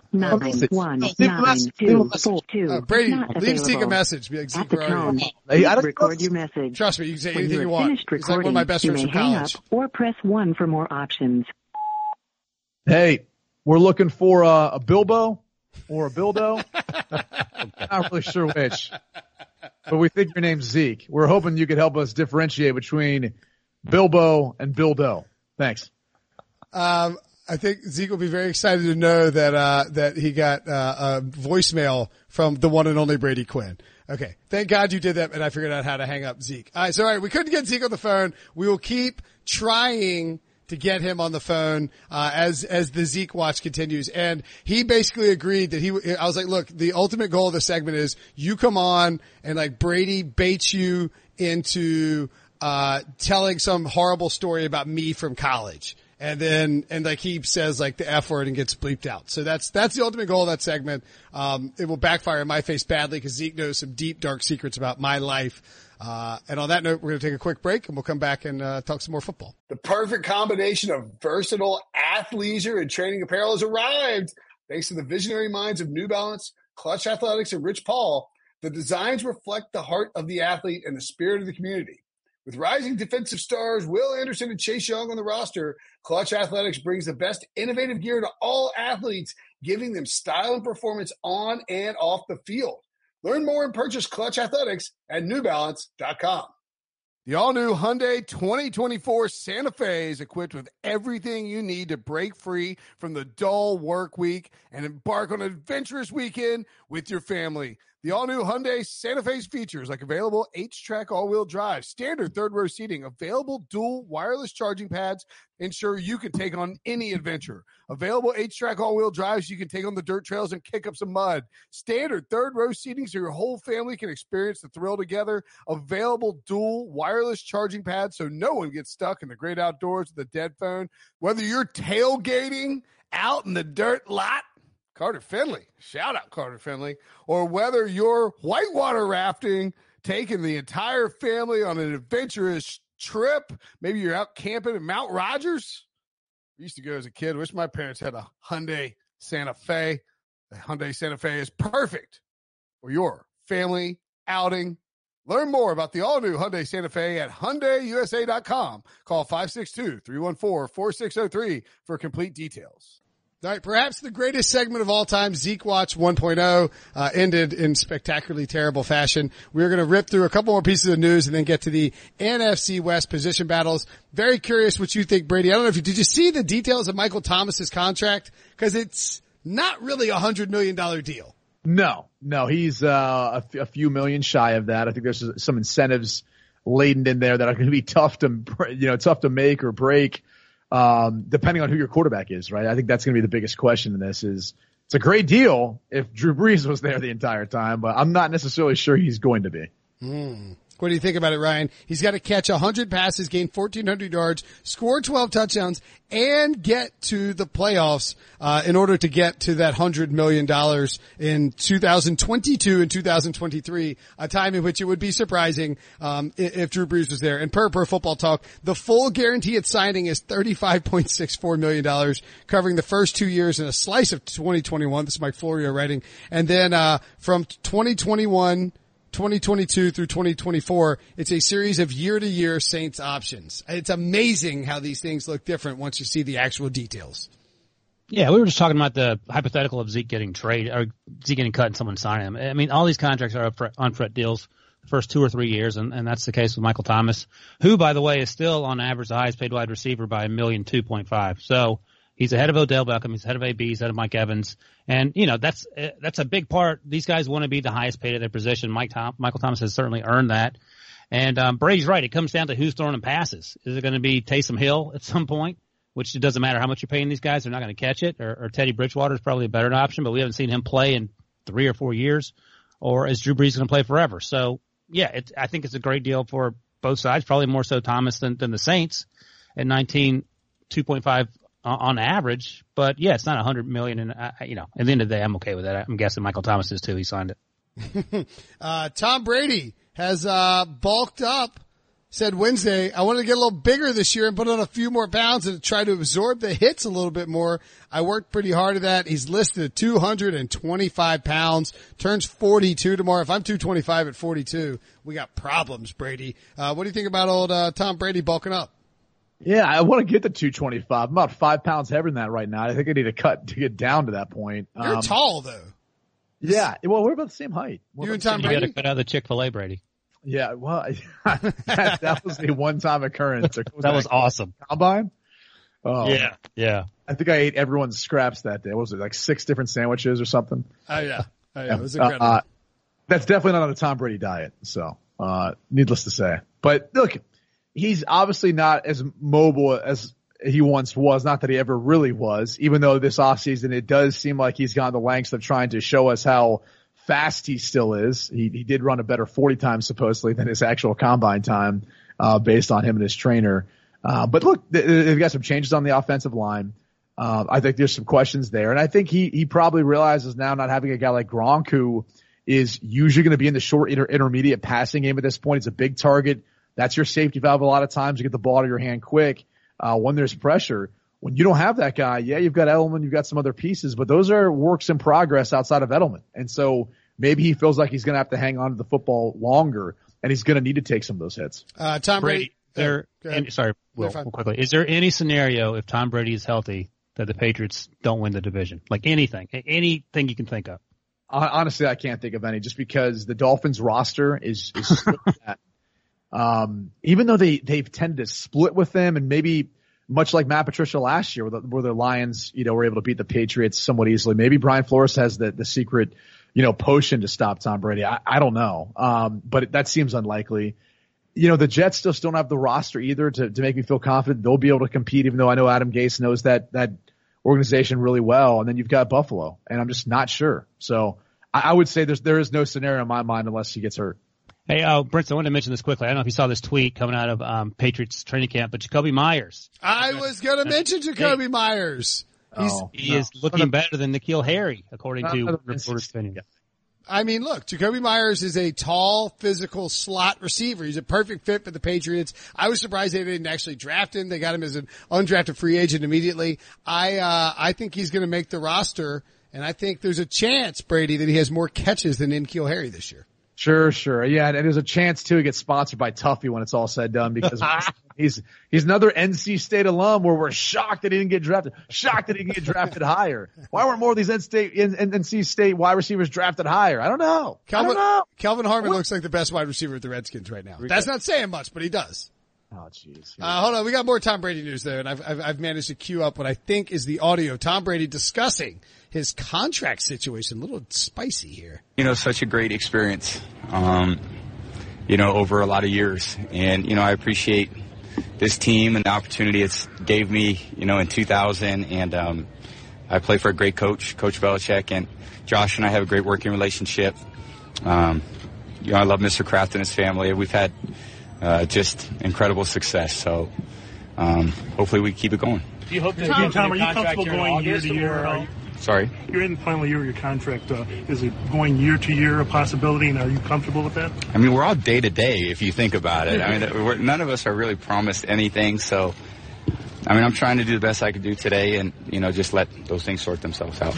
9194242. Brady, Not leave Zeke a available. message. Be like, Zeke, At the where are tone, you? please record your message. Trust me, you can say When anything you you have want. finished He's like one of recording, my best you friends may from hang college. up or press 1 for more options. Hey, we're looking for a Bilbo or a Bildo. Not really sure which, but we think your name's Zeke. We're hoping you could help us differentiate between Bilbo and Bildo. Thanks. I think Zeke will be very excited to know that he got a voicemail from the one and only Brady Quinn. Okay. Thank God you did that, and I figured out how to hang up Zeke. All right, we couldn't get Zeke on the phone. We will keep trying to get him on the phone as the Zeke watch continues. And he basically agreed that I was like, look, the ultimate goal of the segment is you come on and Brady baits you into telling some horrible story about me from college. And he says the F word and gets bleeped out. So that's the ultimate goal of that segment. It will backfire in my face badly because Zeke knows some deep, dark secrets about my life. And on that note, we're going to take a quick break and we'll come back and talk some more football. The perfect combination of versatile athleisure and training apparel has arrived. Thanks to the visionary minds of New Balance, Clutch Athletics, and Rich Paul, the designs reflect the heart of the athlete and the spirit of the community. With rising defensive stars Will Anderson and Chase Young on the roster, Clutch Athletics brings the best innovative gear to all athletes, giving them style and performance on and off the field. Learn more and purchase Clutch Athletics at NewBalance.com. The all-new Hyundai 2024 Santa Fe is equipped with everything you need to break free from the dull work week and embark on an adventurous weekend with your family. The all-new Hyundai Santa Fe's features like available H-Track all-wheel drive, standard third-row seating, available dual wireless charging pads, ensure you can take on any adventure. Available H-Track all-wheel drives, you can take on the dirt trails and kick up some mud. Standard third-row seating so your whole family can experience the thrill together. Available dual wireless charging pads so no one gets stuck in the great outdoors with a dead phone. Whether you're tailgating out in the dirt lot, Carter Finley, shout out Carter Finley, or whether you're whitewater rafting, taking the entire family on an adventurous trip, maybe you're out camping in Mount Rogers. I used to go as a kid. Wish my parents had a Hyundai Santa Fe. The Hyundai Santa Fe is perfect for your family outing. Learn more about the all-new Hyundai Santa Fe at HyundaiUSA.com. Call 562-314-4603 for complete details. All right, perhaps the greatest segment of all time, Zeke Watch 1.0, ended in spectacularly terrible fashion. We're going to rip through a couple more pieces of news and then get to the NFC West position battles. Very curious what you think, Brady. I don't know if did you see the details of Michael Thomas's contract? Because it's not really $100 million deal. No, he's a few million shy of that. I think there's some incentives laden in there that are going to be tough to make or break. Depending on who your quarterback is, right? I think that's going to be the biggest question in this it's a great deal if Drew Brees was there the entire time, but I'm not necessarily sure he's going to be. What do you think about it, Ryan? He's got to catch 100 passes, gain 1,400 yards, score 12 touchdowns, and get to the playoffs in order to get to that $100 million in 2022 and 2023, a time in which it would be surprising if Drew Brees was there. And per Football Talk, the full guarantee at signing is $35.64 million, covering the first 2 years and a slice of 2021. This is Mike Florio writing. And then from 2022 through 2024, it's a series of year-to-year Saints options. It's amazing how these things look different once you see the actual details. Yeah, we were just talking about the hypothetical of Zeke getting traded or Zeke getting cut and someone signing him. I mean, all these contracts are on-threat deals the first 2 or 3 years, and that's the case with Michael Thomas, who, by the way, is still on average the highest paid wide receiver by $1,002,500. So he's ahead of Odell Beckham. He's ahead of AB. He's ahead of Mike Evans. And, that's a big part. These guys want to be the highest paid at their position. Michael Thomas has certainly earned that. And Brady's right. It comes down to who's throwing them passes. Is it going to be Taysom Hill at some point, which it doesn't matter how much you're paying these guys. They're not going to catch it. Or Teddy Bridgewater is probably a better option, but we haven't seen him play in 3 or 4 years. Or is Drew Brees going to play forever? So, yeah, I think it's a great deal for both sides, probably more so Thomas than the Saints at 2.5 on average, but yeah, it's not $100 million. And at the end of the day, I'm okay with that. I'm guessing Michael Thomas is too. He signed it. Tom Brady has bulked up. Said Wednesday, I wanted to get a little bigger this year and put on a few more pounds and try to absorb the hits a little bit more. I worked pretty hard at that. He's listed at 225 pounds, turns 42 tomorrow. If I'm 225 at 42, we got problems, Brady. What do you think about old Tom Brady bulking up? Yeah, I want to get to 225. I'm about 5 pounds heavier than that right now. I think I need to cut to get down to that point. You're tall, though. Yeah, well, we're about the same height. You and Tom Brady? You got to cut out the Chick-fil-A, Brady. Yeah, well, that was a one-time occurrence. That was awesome. Combine? Oh, yeah. I think I ate everyone's scraps that day. What was it, like 6 different sandwiches or something? Oh, yeah. It was incredible. That's definitely not on a Tom Brady diet, so needless to say. But look, he's obviously not as mobile as he once was. Not that he ever really was, even though this offseason it does seem like he's gone the lengths of trying to show us how fast he still is. He did run a better 40 times supposedly than his actual combine time, based on him and his trainer. But look, they've got some changes on the offensive line. I think there's some questions there. And I think he probably realizes now, not having a guy like Gronk, who is usually going to be in the short intermediate passing game at this point. He's a big target. That's your safety valve a lot of times. You get the ball to your hand quick when there's pressure. When you don't have that guy, yeah, you've got Edelman, you've got some other pieces, but those are works in progress outside of Edelman. And so maybe he feels like he's going to have to hang on to the football longer, and he's going to need to take some of those hits. Tom Brady. Will, quickly. Is there any scenario if Tom Brady is healthy that the Patriots don't win the division? Like anything you can think of? Honestly, I can't think of any, just because the Dolphins roster is that. Even though they've tended to split with them, and maybe much like Matt Patricia last year, where the Lions, were able to beat the Patriots somewhat easily. Maybe Brian Flores has the secret, potion to stop Tom Brady. I don't know. But that seems unlikely. The Jets just don't have the roster either to make me feel confident they'll be able to compete, even though I know Adam Gase knows that organization really well. And then you've got Buffalo, and I'm just not sure. So I would say there is no scenario in my mind unless he gets hurt. Hey, Brent, I wanted to mention this quickly. I don't know if you saw this tweet coming out of Patriots training camp, but Jacoby Myers. I was going to mention Jacoby Myers. He is looking better than N'Keal Harry, according to reporters' opinion. I mean, look, Jacoby Myers is a tall, physical slot receiver. He's a perfect fit for the Patriots. I was surprised they didn't actually draft him. They got him as an undrafted free agent immediately. I think he's going to make the roster, and I think there's a chance, Brady, that he has more catches than N'Keal Harry this year. Sure. Yeah, and there's a chance too he gets sponsored by Tuffy when it's all said and done, because he's another NC State alum where we're shocked that he didn't get drafted. Shocked that he didn't get drafted higher. Why weren't more of these NC State wide receivers drafted higher? I don't know. Kelvin Harmon looks like the best wide receiver at the Redskins right now. That's not saying much, but he does. Oh, jeez. Hold on. We got more Tom Brady news there, and I've managed to queue up what I think is the audio of Tom Brady discussing his contract situation. A little spicy here. Such a great experience, over a lot of years. And, I appreciate this team and the opportunity it's gave me, in 2000. And I play for a great coach, Coach Belichick, and Josh and I have a great working relationship. I love Mr. Kraft and his family. We've had just incredible success. So hopefully we keep it going. Do you hope to Tom, are you comfortable going year to year? Sorry? You're in the final year of your contract. Is it going year to year a possibility, and are you comfortable with that? I mean, we're all day to day if you think about it. I mean, none of us are really promised anything. So, I'm trying to do the best I could do today and, just let those things sort themselves out.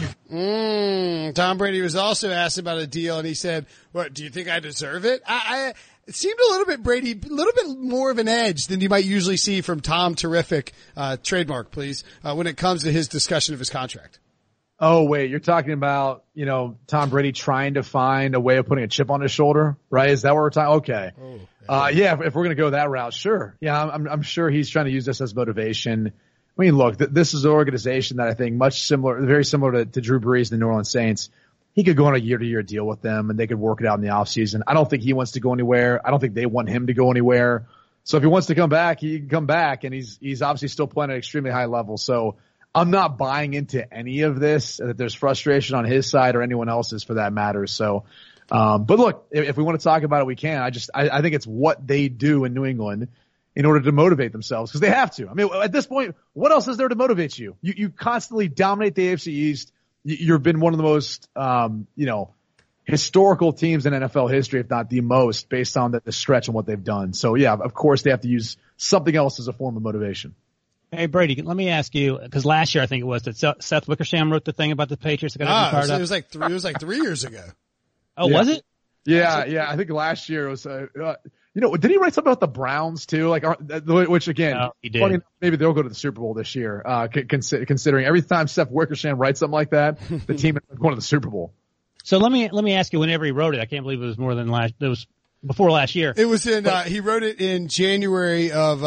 Tom Brady was also asked about a deal, and he said, "What, do you think I deserve it?" It seemed a little bit more of an edge than you might usually see from Tom Terrific, trademark please, when it comes to his discussion of his contract. Oh, wait, you're talking about, Tom Brady trying to find a way of putting a chip on his shoulder, right? Is that what we're talking? Okay. Yeah, if we're going to go that route, sure. Yeah, I'm sure he's trying to use this as motivation. I mean, look, this is an organization that I think very similar to Drew Brees and the New Orleans Saints. He could go on a year-to-year deal with them, and they could work it out in the offseason. I don't think he wants to go anywhere. I don't think they want him to go anywhere. So if he wants to come back, he can come back, and he's obviously still playing at an extremely high level. So I'm not buying into any of this, that there's frustration on his side or anyone else's for that matter. So, but look, if we want to talk about it, we can. I think it's what they do in New England in order to motivate themselves, because they have to. I mean, at this point, what else is there to motivate you? You constantly dominate the AFC East. You've been one of the most, historical teams in NFL history, if not the most, based on the stretch and what they've done. So yeah, of course they have to use something else as a form of motivation. Hey, Brady, let me ask you, because last year I think it was that Seth Wickersham wrote the thing about the Patriots. It was like 3 years ago. Oh, yeah. Was it? Yeah. I think last year it was, did he write something about the Browns too? Which again, he did. Funny, maybe they'll go to the Super Bowl this year, considering every time Seth Wickersham writes something like that, the team is going to the Super Bowl. So let me ask you, whenever he wrote it, I can't believe it was more than before last year. It was he wrote it in January of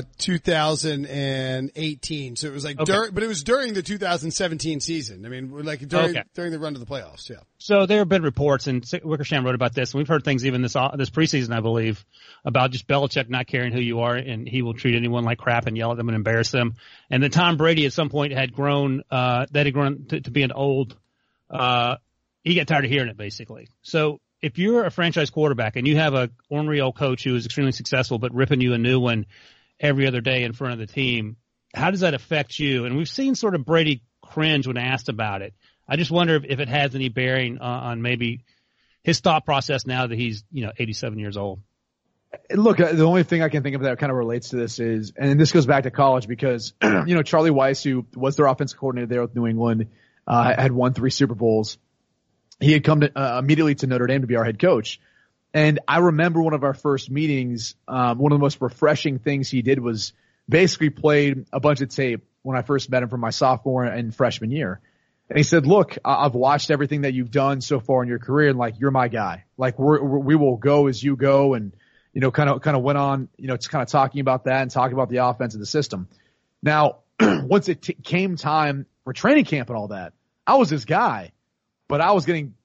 2018. So it was like but it was during the 2017 season. I mean, during the run to the playoffs. Yeah. So there have been reports, and Wickersham wrote about this, and we've heard things even this preseason, I believe, about just Belichick not caring who you are, and he will treat anyone like crap and yell at them and embarrass them. And then Tom Brady at some point had grown to be an old, he got tired of hearing it basically. So if you're a franchise quarterback and you have a ornery old coach who is extremely successful but ripping you a new one every other day in front of the team, how does that affect you? And we've seen sort of Brady cringe when asked about it. I just wonder if it has any bearing on maybe his thought process now that he's 87 years old. Look, the only thing I can think of that kind of relates to this is, and this goes back to college because, Charlie Weiss, who was their offensive coordinator there with New England, had won 3 Super Bowls. He had come immediately to Notre Dame to be our head coach. And I remember one of our first meetings, one of the most refreshing things he did was basically played a bunch of tape when I first met him from my sophomore and freshman year. And he said, look, I've watched everything that you've done so far in your career, and you're my guy. We will go as you go. And, kind of went on, it's kind of talking about that and talking about the offense and the system. Now, once it came time for training camp and all that, I was his guy. But I was getting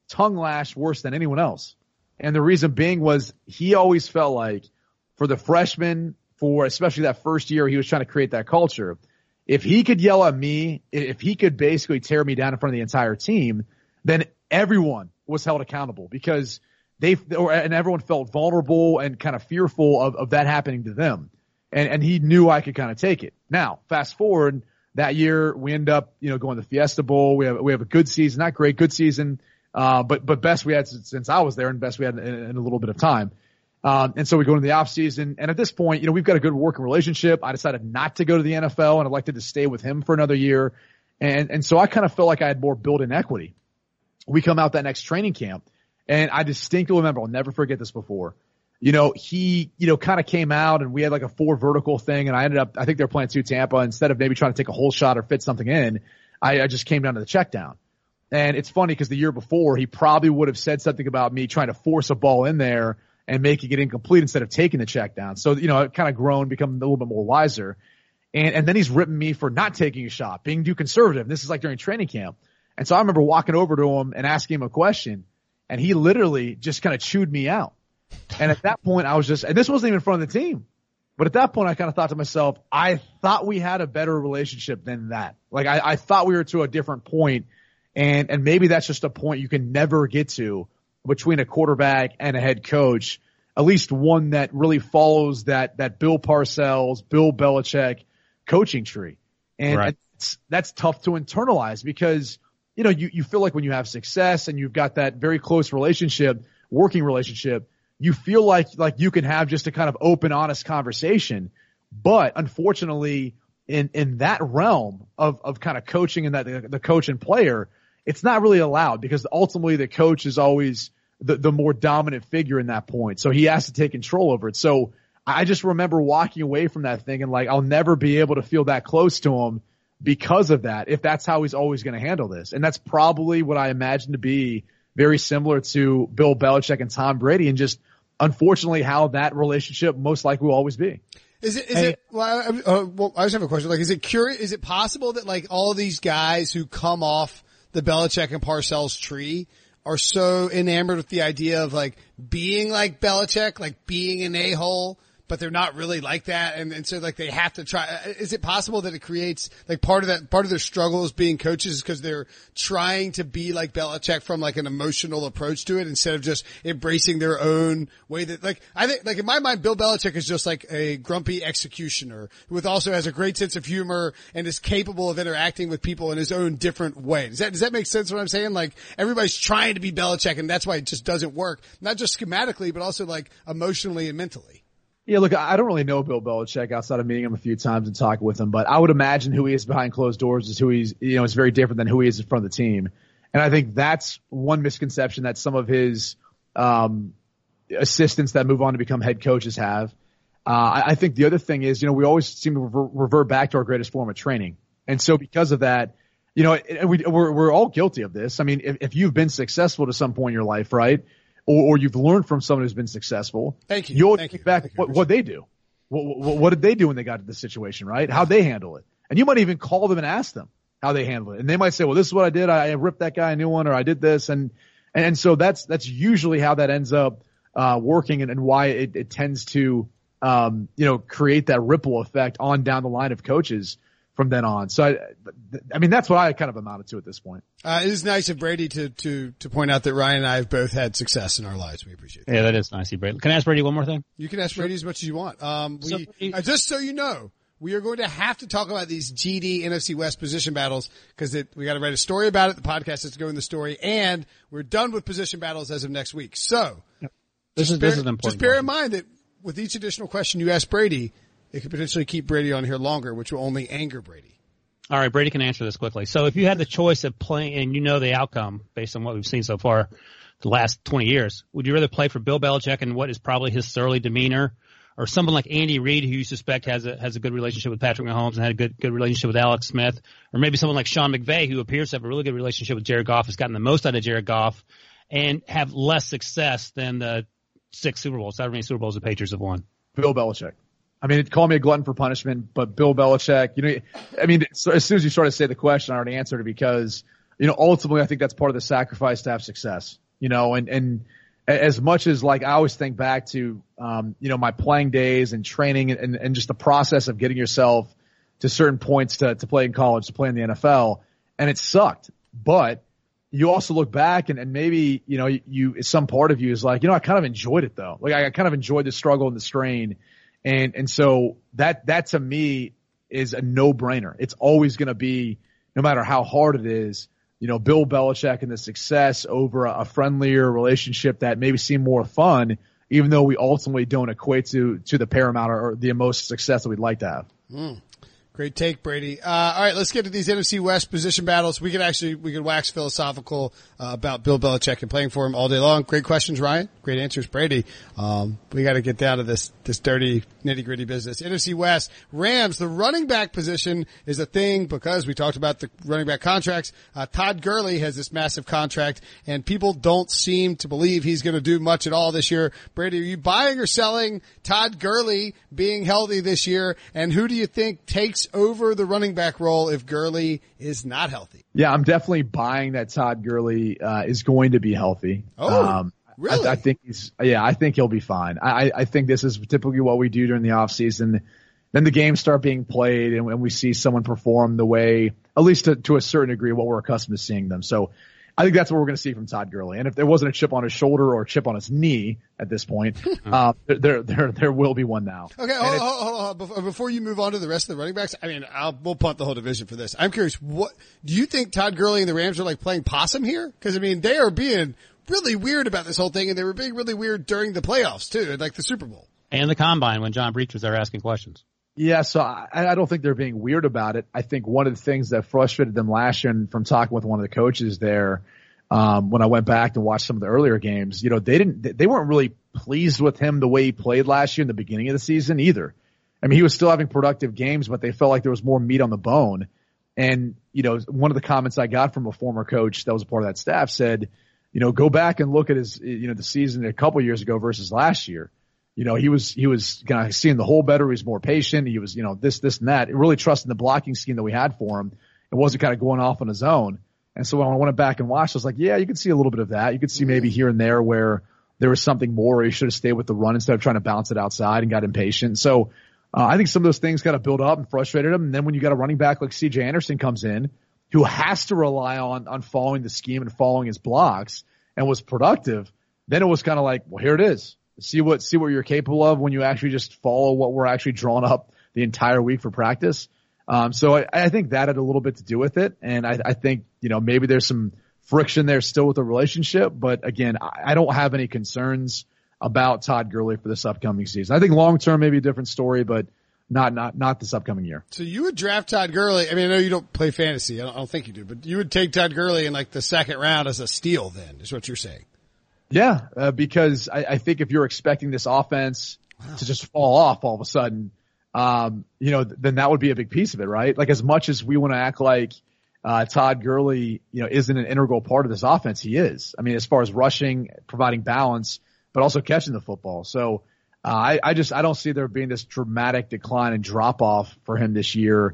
tongue lashed worse than anyone else. And the reason being was he always felt like for the freshmen, for especially that first year, he was trying to create that culture. If he could yell at me, if he could basically tear me down in front of the entire team, then everyone was held accountable because and everyone felt vulnerable and kind of fearful of that happening to them. And he knew I could kind of take it. Now, fast forward, that year we end up, going to the Fiesta Bowl. We have a good season, not great, good season. But best we had since I was there and best we had in a little bit of time. And so we go into the off season. And at this point, we've got a good working relationship. I decided not to go to the NFL and elected to stay with him for another year. And so I kind of felt like I had more built-in equity. We come out that next training camp and I distinctly remember, I'll never forget this before. He, kind of came out and we had like a 4 vertical thing and I think they were playing 2 Tampa. Instead of maybe trying to take a whole shot or fit something in, I just came down to the check down. And it's funny because the year before he probably would have said something about me trying to force a ball in there and making it incomplete instead of taking the check down. So, it kind of grown, become a little bit more wiser. And then he's ripping me for not taking a shot, being too conservative. This is like during training camp. And so I remember walking over to him and asking him a question and he literally just kind of chewed me out. And at that point, I was and this wasn't even in front of the team, but at that point, I kind of thought to myself, I thought we had a better relationship than that. Like I thought we were to a different point, and maybe that's just a point you can never get to between a quarterback and a head coach, at least one that really follows that Bill Parcells, Bill Belichick coaching tree. And right. That's tough to internalize because, you feel like when you have success and you've got that very close relationship, working relationship, you feel like you can have just a kind of open, honest conversation. But unfortunately, in that realm of kind of coaching and that the coach and player, it's not really allowed because ultimately the coach is always the more dominant figure in that point. So he has to take control over it. So I just remember walking away from that thing and I'll never be able to feel that close to him because of that, if that's how he's always going to handle this. And that's probably what I imagine to be very similar to Bill Belichick and Tom Brady and just unfortunately how that relationship most likely will always be. Well, I just have a question. Is it possible that all these guys who come off the Belichick and Parcells tree are so enamored with the idea of being like Belichick, being an a-hole, but they're not really like that. And so they have to try. Is it possible that it creates part of their struggle as being coaches because they're trying to be like Belichick from an emotional approach to it instead of just embracing their own way that I think in my mind, Bill Belichick is just a grumpy executioner who also has a great sense of humor and is capable of interacting with people in his own different way. Does that make sense what I'm saying? Everybody's trying to be Belichick and that's why it just doesn't work. Not just schematically, but also emotionally and mentally. Yeah, look, I don't really know Bill Belichick outside of meeting him a few times and talking with him, but I would imagine who he is behind closed doors is who he's, is very different than who he is in front of the team. And I think that's one misconception that some of his assistants that move on to become head coaches have. I think the other thing is, we always seem to revert back to our greatest form of training. And so because of that, we're all guilty of this. I mean, if you've been successful to some point in your life, right? Or you've learned from someone who's been successful. Thank you. You'll think back what they do. What did they do when they got to this situation, right? How'd they handle it? And you might even call them and ask them how they handle it. And they might say, well, this is what I did. I ripped that guy a new one, or I did this. And so that's usually how that ends up working and why it tends to create that ripple effect on down the line of coaches from then on. So I mean, that's what I kind of amounted to at this point. It is nice of Brady to point out that Ryan and I have both had success in our lives. We appreciate that. Yeah, that is nice of Brady. Can I ask Brady one more thing? You can ask Brady as much as you want. Just so you know, we are going to have to talk about these GD NFC West position battles because we got to write a story about it. The podcast has to go in the story, and we're done with position battles as of next week. So this is important. Just bear in mind that with each additional question you ask Brady, it could potentially keep Brady on here longer, which will only anger Brady. All right, Brady can answer this quickly. So if you had the choice of playing, and the outcome based on what we've seen so far the last 20 years, would you rather play for Bill Belichick and what is probably his surly demeanor, or someone like Andy Reid, who you suspect has a good relationship with Patrick Mahomes and had a good relationship with Alex Smith, or maybe someone like Sean McVay, who appears to have a really good relationship with Jared Goff, has gotten the most out of Jared Goff, and have less success than the 6 Super Bowls, however many Super Bowls the Patriots have won? Bill Belichick. I mean, call me a glutton for punishment, but Bill Belichick, I mean, so as soon as you started to say the question, I already answered it because, ultimately I think that's part of the sacrifice to have success. and as much as like I always think back to, my playing days and training and just the process of getting yourself to certain points to play in college, to play in the NFL, and it sucked. But you also look back and maybe, some part of you is like, I kind of enjoyed it though. Like I kind of enjoyed the struggle and the strain. And so that to me is a no-brainer. It's always going to be, no matter how hard it is, Bill Belichick and the success over a friendlier relationship that maybe seemed more fun, even though we ultimately don't equate to the paramount or the most success that we'd like to have. Great take, Brady. All right, let's get to these NFC West position battles. We could wax philosophical about Bill Belichick and playing for him all day long. Great questions, Ryan. Great answers, Brady. We got to get down to this dirty, nitty-gritty business. NFC West, Rams, the running back position is a thing because we talked about the running back contracts. Todd Gurley has this massive contract, and people don't seem to believe he's going to do much at all this year. Brady, are you buying or selling Todd Gurley being healthy this year? And who do you think takes over the running back role if Gurley is not healthy? Yeah, I'm definitely buying that Todd Gurley is going to be healthy. Really? I think I think he'll be fine. I think this is typically what we do during the off season. Then the games start being played and we see someone perform the way, at least to a certain degree, what we're accustomed to seeing them. So I think that's what we're going to see from Todd Gurley. And if there wasn't a chip on his shoulder or a chip on his knee at this point, there will be one now. Okay, hold on. Before you move on to the rest of the running backs, I mean, we'll punt the whole division for this. I'm curious, what do you think Todd Gurley and the Rams are like playing possum here? Because I mean, they are being really weird about this whole thing, and they were being really weird during the playoffs too, like the Super Bowl and the Combine when John Breach was there asking questions. Yeah, so I don't think they're being weird about it. I think one of the things that frustrated them last year, and from talking with one of the coaches there, when I went back and watched some of the earlier games, they weren't really pleased with him the way he played last year in the beginning of the season either. I mean, he was still having productive games, but they felt like there was more meat on the bone. And, one of the comments I got from a former coach that was a part of that staff said, go back and look at his, the season a couple years ago versus last year. He was kind of seeing the whole better. He was more patient. He was, this and that, really trusting the blocking scheme that we had for him. It wasn't kind of going off on his own. And so when I went back and watched, I was like, yeah, you could see a little bit of that. You could see maybe here and there where there was something more, or he should have stayed with the run instead of trying to bounce it outside and got impatient. So I think some of those things got to build up and frustrated him. And then when you got a running back like C.J. Anderson comes in, who has to rely on following the scheme and following his blocks and was productive, then it was kind of like, well, here it is. See what you're capable of when you actually just follow what we're actually drawing up the entire week for practice. So I think that had a little bit to do with it. And I think, maybe there's some friction there still with the relationship. But again, I don't have any concerns about Todd Gurley for this upcoming season. I think long term, maybe a different story, but not this upcoming year. So you would draft Todd Gurley. I mean, I know you don't play fantasy. I don't think you do, but you would take Todd Gurley in like the second round as a steal then, is what you're saying. Yeah, because I think if you're expecting this offense to just fall off all of a sudden, then that would be a big piece of it, right? Like as much as we want to act like Todd Gurley, isn't an integral part of this offense, he is. I mean, as far as rushing, providing balance, but also catching the football. So I don't see there being this dramatic decline and drop off for him this year,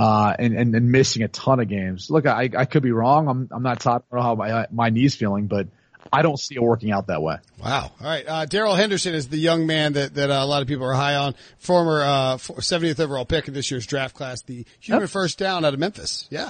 and missing a ton of games. Look, I could be wrong. I'm not talking about how my knee's feeling, but I don't see it working out that way. Wow. All right. Darrell Henderson is the young man that a lot of people are high on. Former 70th overall pick in this year's draft class, the human first down out of Memphis. Yeah.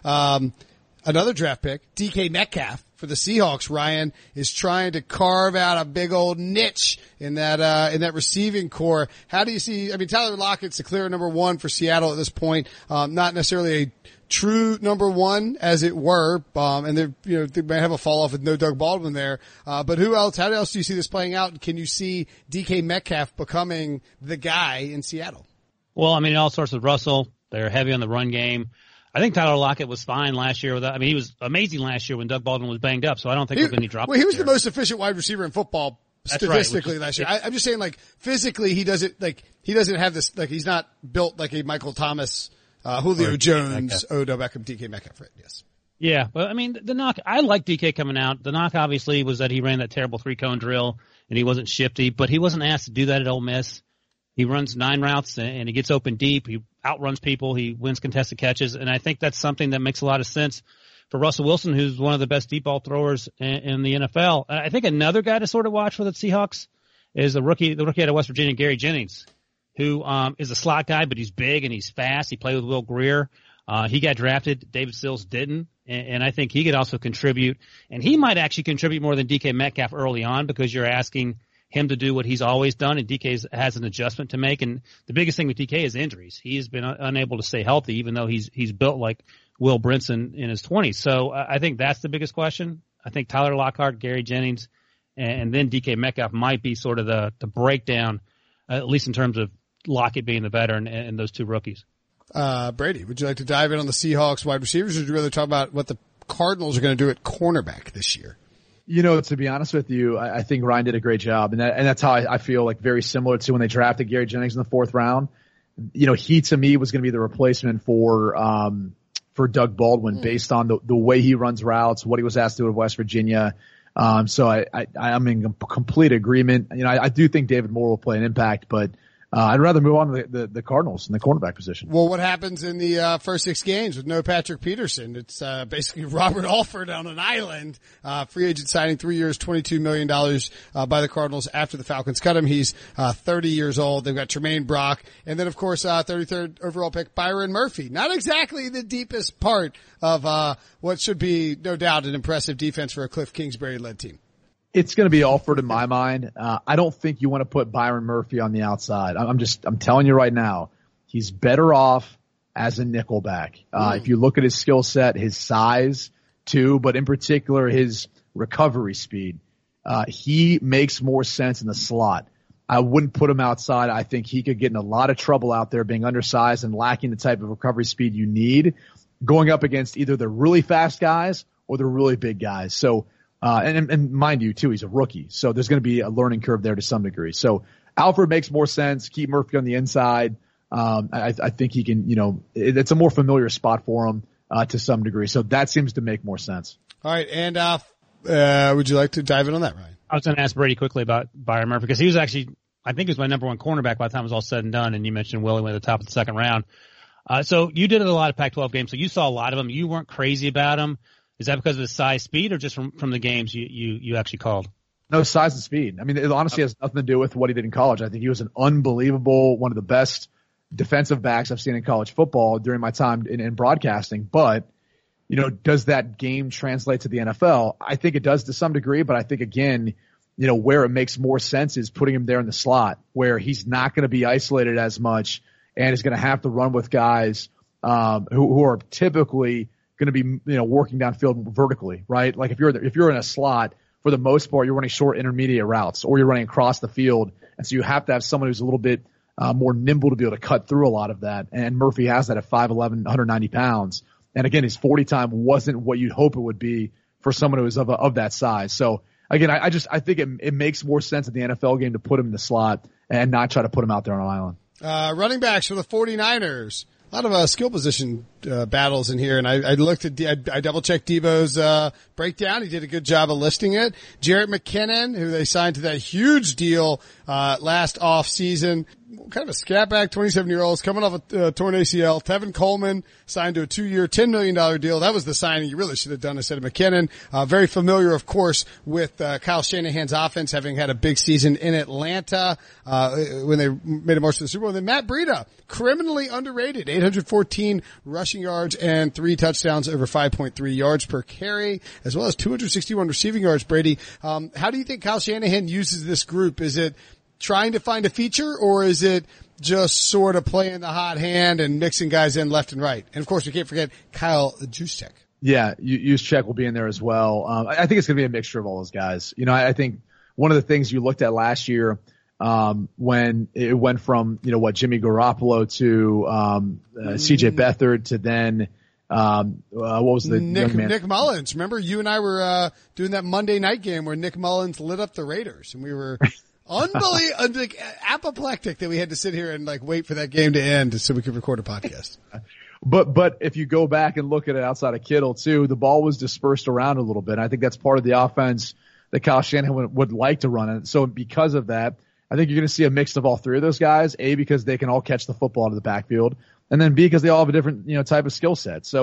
Another draft pick, DK Metcalf for the Seahawks, Ryan, is trying to carve out a big old niche in that receiving core. How do you see, I mean, Tyler Lockett's the clear number one for Seattle at this point. Not necessarily a true number one, as it were. And they may have a fall off with no Doug Baldwin there. But how else do you see this playing out? Can you see DK Metcalf becoming the guy in Seattle? Well, I mean, all sorts of Russell. They're heavy on the run game. I think Tyler Lockett was fine last year. He was amazing last year when Doug Baldwin was banged up. So I don't think there's any drop. Well, he was the most efficient wide receiver in football statistically last year. I'm just saying, like, physically, he doesn't have this, like, he's not built like a Michael Thomas, Julio Jones, Odell Beckham, DK Metcalf, right? Yes. Yeah. But I mean, the knock, I like DK coming out. The knock obviously was that he ran that terrible 3-cone drill and he wasn't shifty, but he wasn't asked to do that at Ole Miss. He runs 9 routes and he gets open deep. He outruns people. He wins contested catches. And I think that's something that makes a lot of sense for Russell Wilson, who's one of the best deep ball throwers in the NFL. I think another guy to sort of watch for the Seahawks is the rookie out of West Virginia, Gary Jennings, who is a slot guy, but he's big and he's fast. He played with Will Grier. He got drafted. David Sills didn't. And I think he could also contribute. And he might actually contribute more than DK Metcalf early on because you're asking him to do what he's always done, and DK has an adjustment to make. And the biggest thing with DK is injuries. He has been unable to stay healthy, even though he's built like Will Brinson in his 20s. So I think that's the biggest question. I think Tyler Lockhart, Gary Jennings, and then DK Metcalf might be sort of the breakdown, at least in terms of Lockett being the veteran and those two rookies. Brady, would you like to dive in on the Seahawks wide receivers, or would you rather talk about what the Cardinals are going to do at cornerback this year? You know, to be honest with you, I think Ryan did a great job, and that's how I feel, like very similar to when they drafted Gary Jennings in the 4th round. You know, he to me was going to be the replacement for Doug Baldwin based on the way he runs routes, what he was asked to do at West Virginia. So I'm in complete agreement. You know, I do think David Moore will play an impact, but I'd rather move on to the Cardinals in the cornerback position. Well, what happens in the first 6 games with no Patrick Peterson? It's basically Robert Alford on an island. Free agent signing, 3 years, $22 million by the Cardinals after the Falcons cut him. He's 30 years old. They've got Tremaine Brock. And then, of course, 33rd overall pick Byron Murphy. Not exactly the deepest part of what should be, no doubt, an impressive defense for a Cliff Kingsbury-led team. It's going to be Alford in my mind. I don't think you want to put Byron Murphy on the outside. I'm telling you right now, he's better off as a nickelback. If you look at his skill set, his size too, but in particular his recovery speed, he makes more sense in the slot. I wouldn't put him outside. I think he could get in a lot of trouble out there being undersized and lacking the type of recovery speed you need going up against either the really fast guys or the really big guys. So, and mind you, too, he's a rookie, so there's going to be a learning curve there to some degree. So Alfred makes more sense. Keep Murphy on the inside. I think he can, you know, it's a more familiar spot for him to some degree. So that seems to make more sense. All right, and would you like to dive in on that, Ryan? I was going to ask Brady quickly about Byron Murphy because he was actually, I think he was my number 1 cornerback by the time it was all said and done, and you mentioned Willie went at the top of the 2nd round. So you did a lot of Pac-12 games, so you saw a lot of them. You weren't crazy about him. Is that because of his size, speed, or just from the games you actually called? No, size and speed. I mean, it honestly has nothing to do with what he did in college. I think he was an unbelievable, one of the best defensive backs I've seen in college football during my time in broadcasting. But, you know, does that game translate to the NFL? I think it does to some degree, but I think, again, you know, where it makes more sense is putting him there in the slot where he's not going to be isolated as much and is going to have to run with guys who are typically going to be, you know, working downfield vertically, right? Like if you're in a slot, for the most part, you're running short intermediate routes or you're running across the field. And so you have to have someone who's a little bit more nimble to be able to cut through a lot of that. And Murphy has that at 5'11", 190 pounds. And again, his 40 time wasn't what you'd hope it would be for someone who is of that size. So again, I think it makes more sense in the NFL game to put him in the slot and not try to put him out there on an island. Running backs for the 49ers. A lot of skill position battles in here, and I looked at I double checked Debo's breakdown. He did a good job of listing it. Jarrett McKinnon, who they signed to that huge deal last off season, kind of a scat back, 27-year-old, coming off a torn ACL. Tevin Coleman signed to a 2-year, $10 million deal. That was the signing you really should have done instead of McKinnon. Very familiar, of course, with Kyle Shanahan's offense, having had a big season in Atlanta when they made a march to the Super Bowl. And then Matt Breida, criminally underrated, 814 rushing yards and 3 touchdowns over 5.3 yards per carry, as well as 261 receiving yards, Brady. How do you think Kyle Shanahan uses this group? Is it trying to find a feature, or is it just sort of playing the hot hand and mixing guys in left and right? And of course, we can't forget Kyle Juszczyk. Yeah, Juszczyk will be in there as well. I think it's going to be a mixture of all those guys. You know, I think one of the things you looked at last year, when it went from, you know, Jimmy Garoppolo to CJ Beathard to then what was the Nick Mullins? Remember, you and I were doing that Monday night game where Nick Mullins lit up the Raiders, and we were apoplectic that we had to sit here and wait for that game to end so we could record a podcast. But if you go back and look at it outside of Kittle too, the ball was dispersed around a little bit. I think that's part of the offense that Kyle Shanahan would like to run. And so because of that, I think you're going to see a mix of all 3 of those guys. A, because they can all catch the football out of the backfield, and then B, because they all have a different, you know, type of skill set. So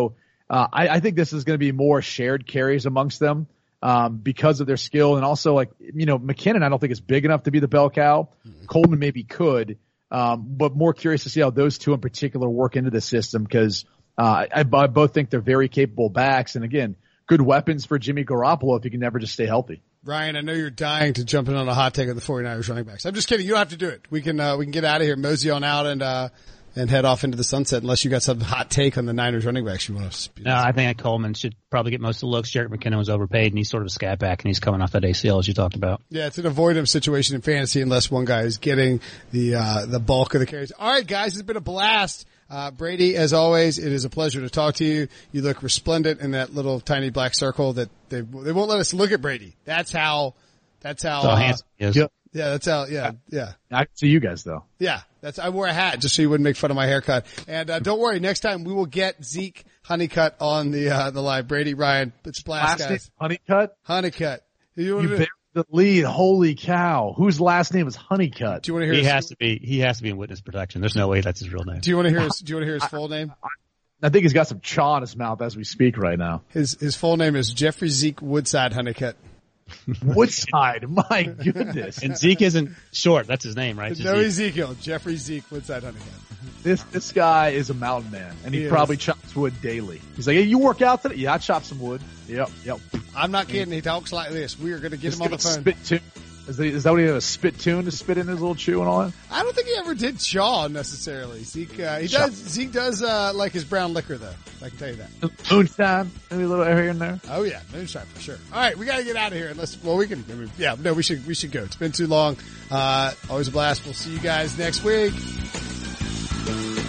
I think this is going to be more shared carries amongst them because of their skill. And also, like, McKinnon, I don't think is big enough to be the bell cow. Coleman maybe could, but more curious to see how those two in particular work into the system because I both think they're very capable backs. And again, good weapons for Jimmy Garoppolo if he can never just stay healthy. Ryan, I know you're dying to jump in on a hot take of the 49ers running backs. I'm just kidding. You don't have to do it. We can get out of here, mosey on out and head off into the sunset unless you got some hot take on the Niners running backs you want to speak. No, I think Coleman should probably get most of the looks. Jarrett McKinnon was overpaid and he's sort of a scat back and he's coming off that ACL as you talked about. Yeah, it's an avoid him situation in fantasy unless one guy is getting the bulk of the carries. All right, guys, it's been a blast. Brady, as always, it is a pleasure to talk to you. You look resplendent in that little tiny black circle that they won't let us look at Brady. That's how handsome he is. Yep. Yeah, that's how, yeah. I can see you guys though. Yeah, I wore a hat just so you wouldn't make fun of my haircut. And, don't worry, next time we will get Zeke Honeycutt on the line. Brady, Ryan, it's a blast, Last guys. name Honeycutt? Honeycutt. You buried the lead. Holy cow. Whose last name is Honeycutt? Do you want to hear he has to be in witness protection. There's no way that's his real name. Do you want to hear his full name? I think he's got some chaw in his mouth as we speak right now. His full name is Jeffrey Zeke Woodside Honeycutt. Woodside, my goodness. And Zeke isn't short. That's his name, right? No Ezekiel. Jeffrey Zeke Woodside Honeycutt. This guy is a mountain man, and he probably chops wood daily. He's like, hey, you work out today? Yeah, I chop some wood. Yep. I'm not kidding. He talks like this. We are going to get him on the phone. Spit tune. Is that what he had, a spit tune to spit in his little chew and all that? I don't think he ever did chaw necessarily. Zeke does like his brown liquor though. I can tell you that. Moonshine, maybe a little air here and there. Oh yeah, moonshine for sure. All right, we got to get out of here. We should go. It's been too long. Always a blast. We'll see you guys next week.